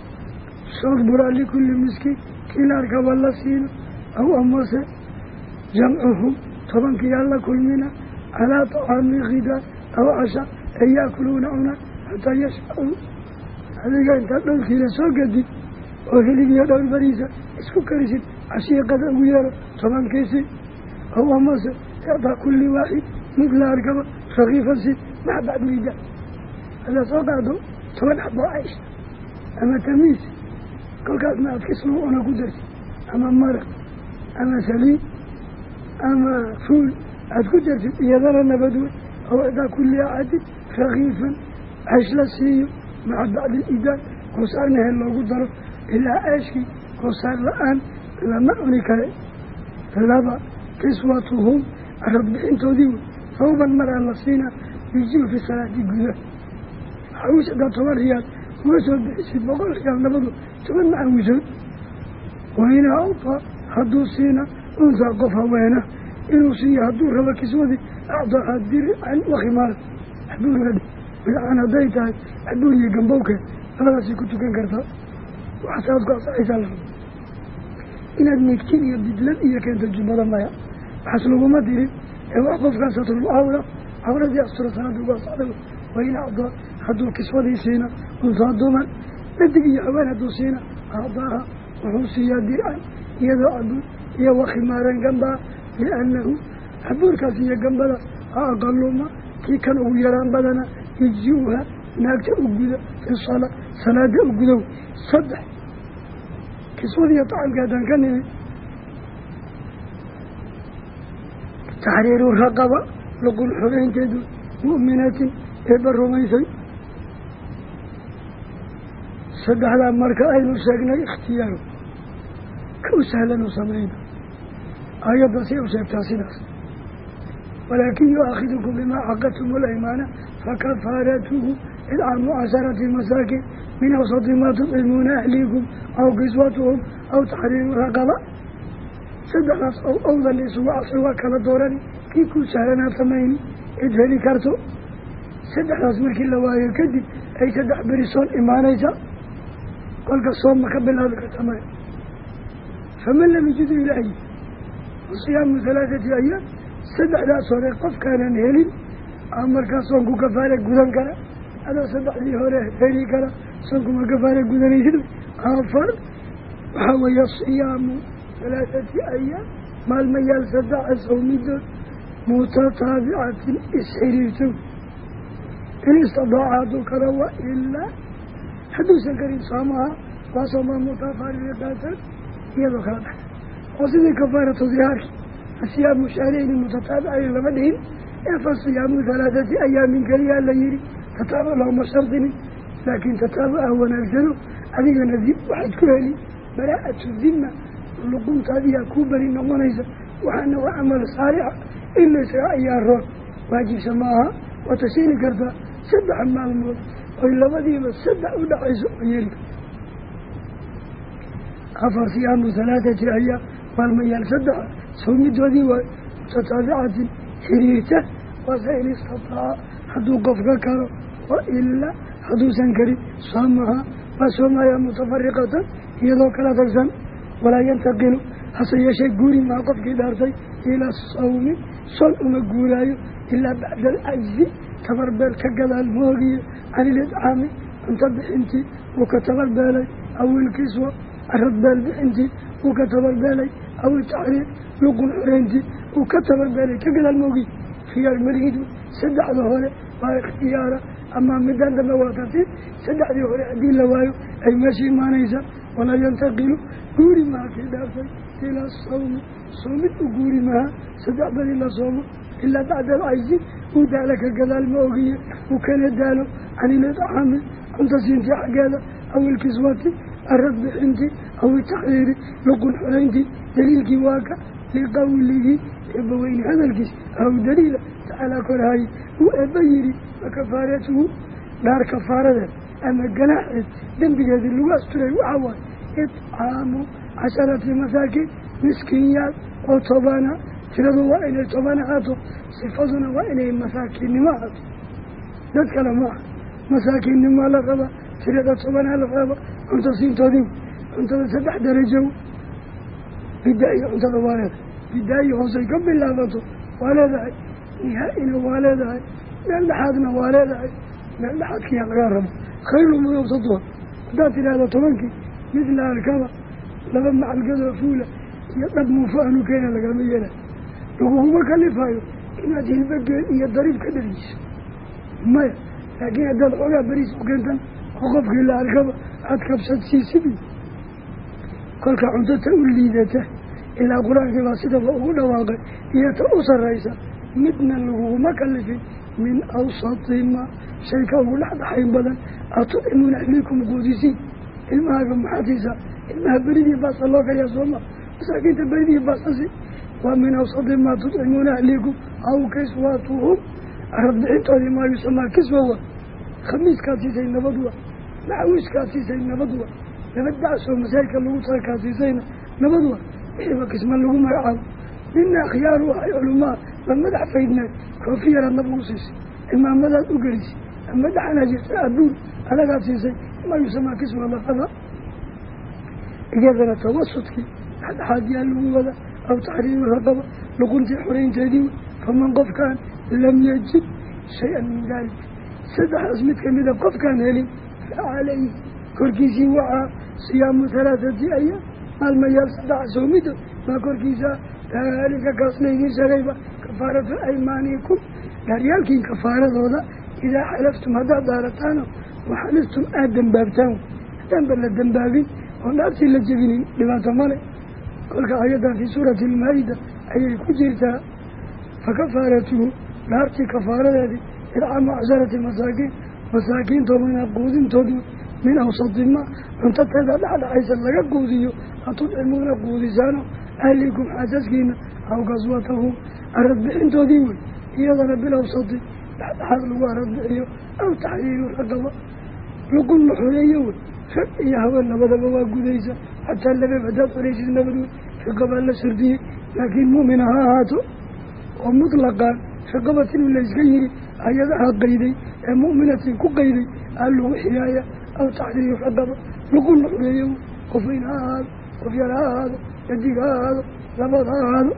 A: shood buraa likulli miskiin kii la arkaba la siino aw amase jamcuhum 10kii alla kulmina calaa tacaami khidaa aw casha ee yaakuluuna cuna xataa yashcau adiga intaad dhowrkiila soo gadid oo hiligiyo dhowr bariisa isku karisid cashiiqada ugu yeero 10kiisi aw amase icdaa kulli waaxid mid la arkaba rakiifan si maxa bacdmiida hadaa soo qaado 10 xaboo caysh ama tamiis kolkaasna aad kisnu una ku dartid ama maraq ama saliid ama fuul aad ku dartid iyadana nabadwey aw icdaa kulli axadin rakiifan caysh la siiyo maca bacdi idaan goosaarna hel loogu daro ilaa ceeshkii goosaar la-aan lama cuni kare laba kiswatuhum arad bixintoodii wey sawban maraa la siinaa yujibu fi salaati guda xawiis haddaad 10 riyaal uga soo bixisid 100 riyaal nabadu 10 macawisood wayna awtaa hadduu siina unsaa qof haweena inuu siiyo hadduu rabo kiswadii acdaaha dircan wakhimaar axbuurga bidcaan hadday tahay axbuur iyo gambowke labadaasay ku tukan kartaa waxasaad ku asaxaysaa la rabo inaad migtin iyo bidlad iyo keento jubbada maya waxaas laguma dirin ee wax qofkaan satrul awra awradii astura salaada ugu asaxda wayna acdaa hadduu kiswadii siina unsaa duman dhadig iyo haween hadduu siina acdaaha wuxuu siiyaa dircan iyadoo cabuur iyo wakhimaaran gambaa liannahu axbuurkaas iyo gambadaas aqaluma kii kan ugu yaraan badana yejzi-uha naagta u guda fi salaa salaada u gudow 3 kiswadiiyo tacamka haddaan ka nimi taxriiru raqaba luqul xoreynteedu mu'minatin eebba rumaysay 3 marka aynu sheegnay ikhtiyaaru ka u sahlan u samayna ayadda si u sheegtaa sidaas walaakin yu'aakhidukum bimaa caqadtum ulaymaana fakafaaratuhu idcaamu 10 masaakiin min awsati maa tudcimuuna ahliikum aw kiswatuhum aw taxriiru raqaba 3daas owdan isugu casri waa kala doorani kii ku sahlanaad samayni cid heli karto 3daas markii la waayo kadib ay 3 beri soon imaanaysa kolka sooma ka bilaabi karta maya faman lam yajidu ilaahi siyaamu 3 ayaam 3daas hore qofkaanan helin markaa soonku kafaare gudan kara adoo 3dii hore heli kara soonkuma kafaare gudanaysid 4 waxaa weeye siyaamu 3 ayaam maalmayaal 3 sawmidood mutataabicatin isxiriirto in istidaaca hadduu kara wa ilaa hadduusan karin saamaha waa soomaa mutafaariqatan iyadoo kala dhaxda oo sidii kafaaratu zihaarki asiyaamu shahrayni mutataabicayn lama dhihin ee fa siyaamu 3 ayaamin keliyaa la yihi tataabuc looma shardinin laakiin tataabuca wanaagsano adigana dib waxaad ku heli baraa'atu dimma luquntaadiyaa kuu beri noqonaysa waxaana waa camal saalixa in laysaga ciyaaroon waajibsa ma aha waa tashiili kartaa 3 maalmood oy labadiiba 3 u dhacayso oo yeeli afar siyaamu 3 ayaam maalmayaal 3 sawmidoodii waa mutataabicatin xiriirta wase in istataaca hadduu qofka karo wa ilaa hadduusan karin saamaha waa soomaya mutafariqatan iyadoo kala tagsan walaa yantaqilu hase yeeshee guuri maa qofkii dhaartay ilaa sawmi soon uma guuraayo ilaa bacda alcajzi tabarbeel ka gadaal moogiye can ilidcaami cunto bixintii wuu ka tabarbeelay aw ilkiswa aradbeel bixintii wuu ka tabarbeelay aw iltaxriir luqun xoreyntii wuu ka tabarbeelay ka gadaal moogiye khiyaar malihidu 3 hore waa ikhtiyaara amaa midaan dambe waa tartiib 3 hore haddii la waayo ay meesha imaanaysaa walaa yantaqilu guuri maha kii dhaartay ilaa sawmi soomid u guuri maha 3 beri la soomo ilaa bacda alcajzi uu daala ka gadaal ma ogiye uu kana daalo can ilidcaami cunto siintii xaggeeda aw ilkiswati arad bixintii aw iltaxriiri luqun xoreyntii daliilkii waaka liqawlihi eebbaweyne hadalkiis aw daliila tacaalaa korhaye uu eebba yidhi fakafaaratuhu dhaar kafaaradeed ama ganaaxeed dembigeedii lagu asturay waxaa waaye itcaamu 10 masaakiin miskiinyaal oo 10 tiradu waa inay 10 ahaato sifaduna waa inay masaakiinnimo ahaato dad kale maaha masaakiinnimoa la raba tirada 10 la raba cunto siintoodii cuntada 3 darajo bidaayo cuntada waa leedahay bidaayo hoosay ka bilaabato waa leedahay nihaa-ina waa leedahay meel dhexaadna waa leedahay meel dhexaadkiyaa lagaa rabo khayru muyawsadoon haddaad tidhaahdo 10kii midla alkaba 2 macalgadoo fuula iyo dhab muufo aanu keena lagama yeelay laguguma kalifaayo inaad hilbageel iyo dariib ka dhaliiso maya laakiin haddaad xoogaa beriis u keentan oo qofkii la alkaba aada kabsadsiisibi kolka cuntota u liidata ilaa qur-aankii baa sidaba ugu dhawaaqay iyo ta u sarraysa midna laguguma kalifin min awsatima shayka ugu dhexdhaxayn badan atudcimuuna ahliikum quudisiin ilmahaaga maxaatiisa ilmaha beridii baasa loo kariyaa sooma masaakiinta beridii baasasi waa min awsatima tudcimuuna ahliikum aw kiswatuhum arad bixintoodii maa yusamaa kiswawa khamiiskaad siisay nabad wa macawiiskaad siisay nabad wa nabad bacsoo masaajidka lagu talakaad siisayna nabad wa wixiiba kisma lagu magacaabo nina akhyaaru ahay culumaa ba madax faydnay koofi yaraad nab ugu siisay imaamadaad u gelisay ama dhaxanaa jirta abuur adagaad siisay maa yusamaa kiswa laqada iyadana tawasudkii dhexdhexaadyaa lagu wada aw taxriiru raqaba luquntii xoreynteedii faman qofkaan lam yajid shay-an min daalik 3 mid kamida qofkaan helin fa calayhi korkiisii wacaa siyaamu 3 ayaam maalmayaal 3 soomido maa korkiisa daalika kaasna idiin sheegayba kafaaratu aymaanikum dhaaryaalkiin kafaaradooda idaa xalaftum haddaad dhaarataano waxalistum aada dambaabtaan haddaanba la dambaabin oon dhaartii la jebinin dhibaato male kolka ayadan fii suurati almaa-ida ayay ku jirtaa fakafaaratuhu dhaartii kafaaradeedii idcaamu 10 masaakiin masaakiin 10 quudintoodu min awsatima cuntateeda dhexdhexaysa laga quudiyo atudcimuuna quudisaano ahlikum xaasaskiina aw kaswatahum arad bixintoodii wey iyadana bilawsati dhexdhexaad lagu arad bixiyo aw taxriiru raqaba luqun la xoreeyo wey rag iyo haween labadaba waa gudaysa xataa labeeb haddaad xoreysid nabad wey raqabaa la sardiyey laakiin mu'mina ha ahaato oo mutlaqaan raqabatin in layska yiri ayadaha qayday ee mu'minatin ku qayday aa lagu xiyaaya aw taxriiru raqaba luqun la xoreeyo wey qof weyn ha ahaado qof yar ha ahaado yadig ha ahaado labood ha ahaado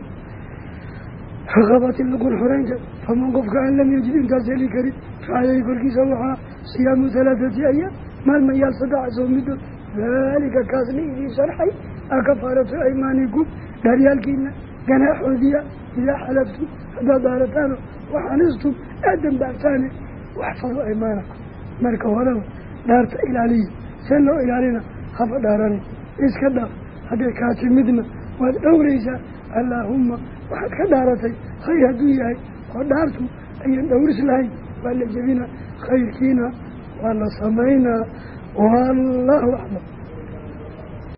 A: raqabatin luqun xoreynta faman qofka aan lam yajid intaas heli karin facaleyhi korkiisa waxaa siyaamu 3 ayaam maalmayaal 3 soomidood daalika kaasna idiin sharxay a kafaaratu aymaanikum dhaaryaalkiina ganaaxoodiya idaa xalaftum haddaad dhaarataano waxanistum aad dambaabtaane waxfadu aymaanakum marka horeba dhaarta ilaaliya see loo ilaalina haba dhaarani iska dhaaf hadday kaa timidna waad dhowraysaa allaahumma waxaad ka dhaaratay khayr hadduu yahay oo dhaartu ayaan dhowris lahayn waa la jebina khayrkiina waa la samaynaa والله أعلم.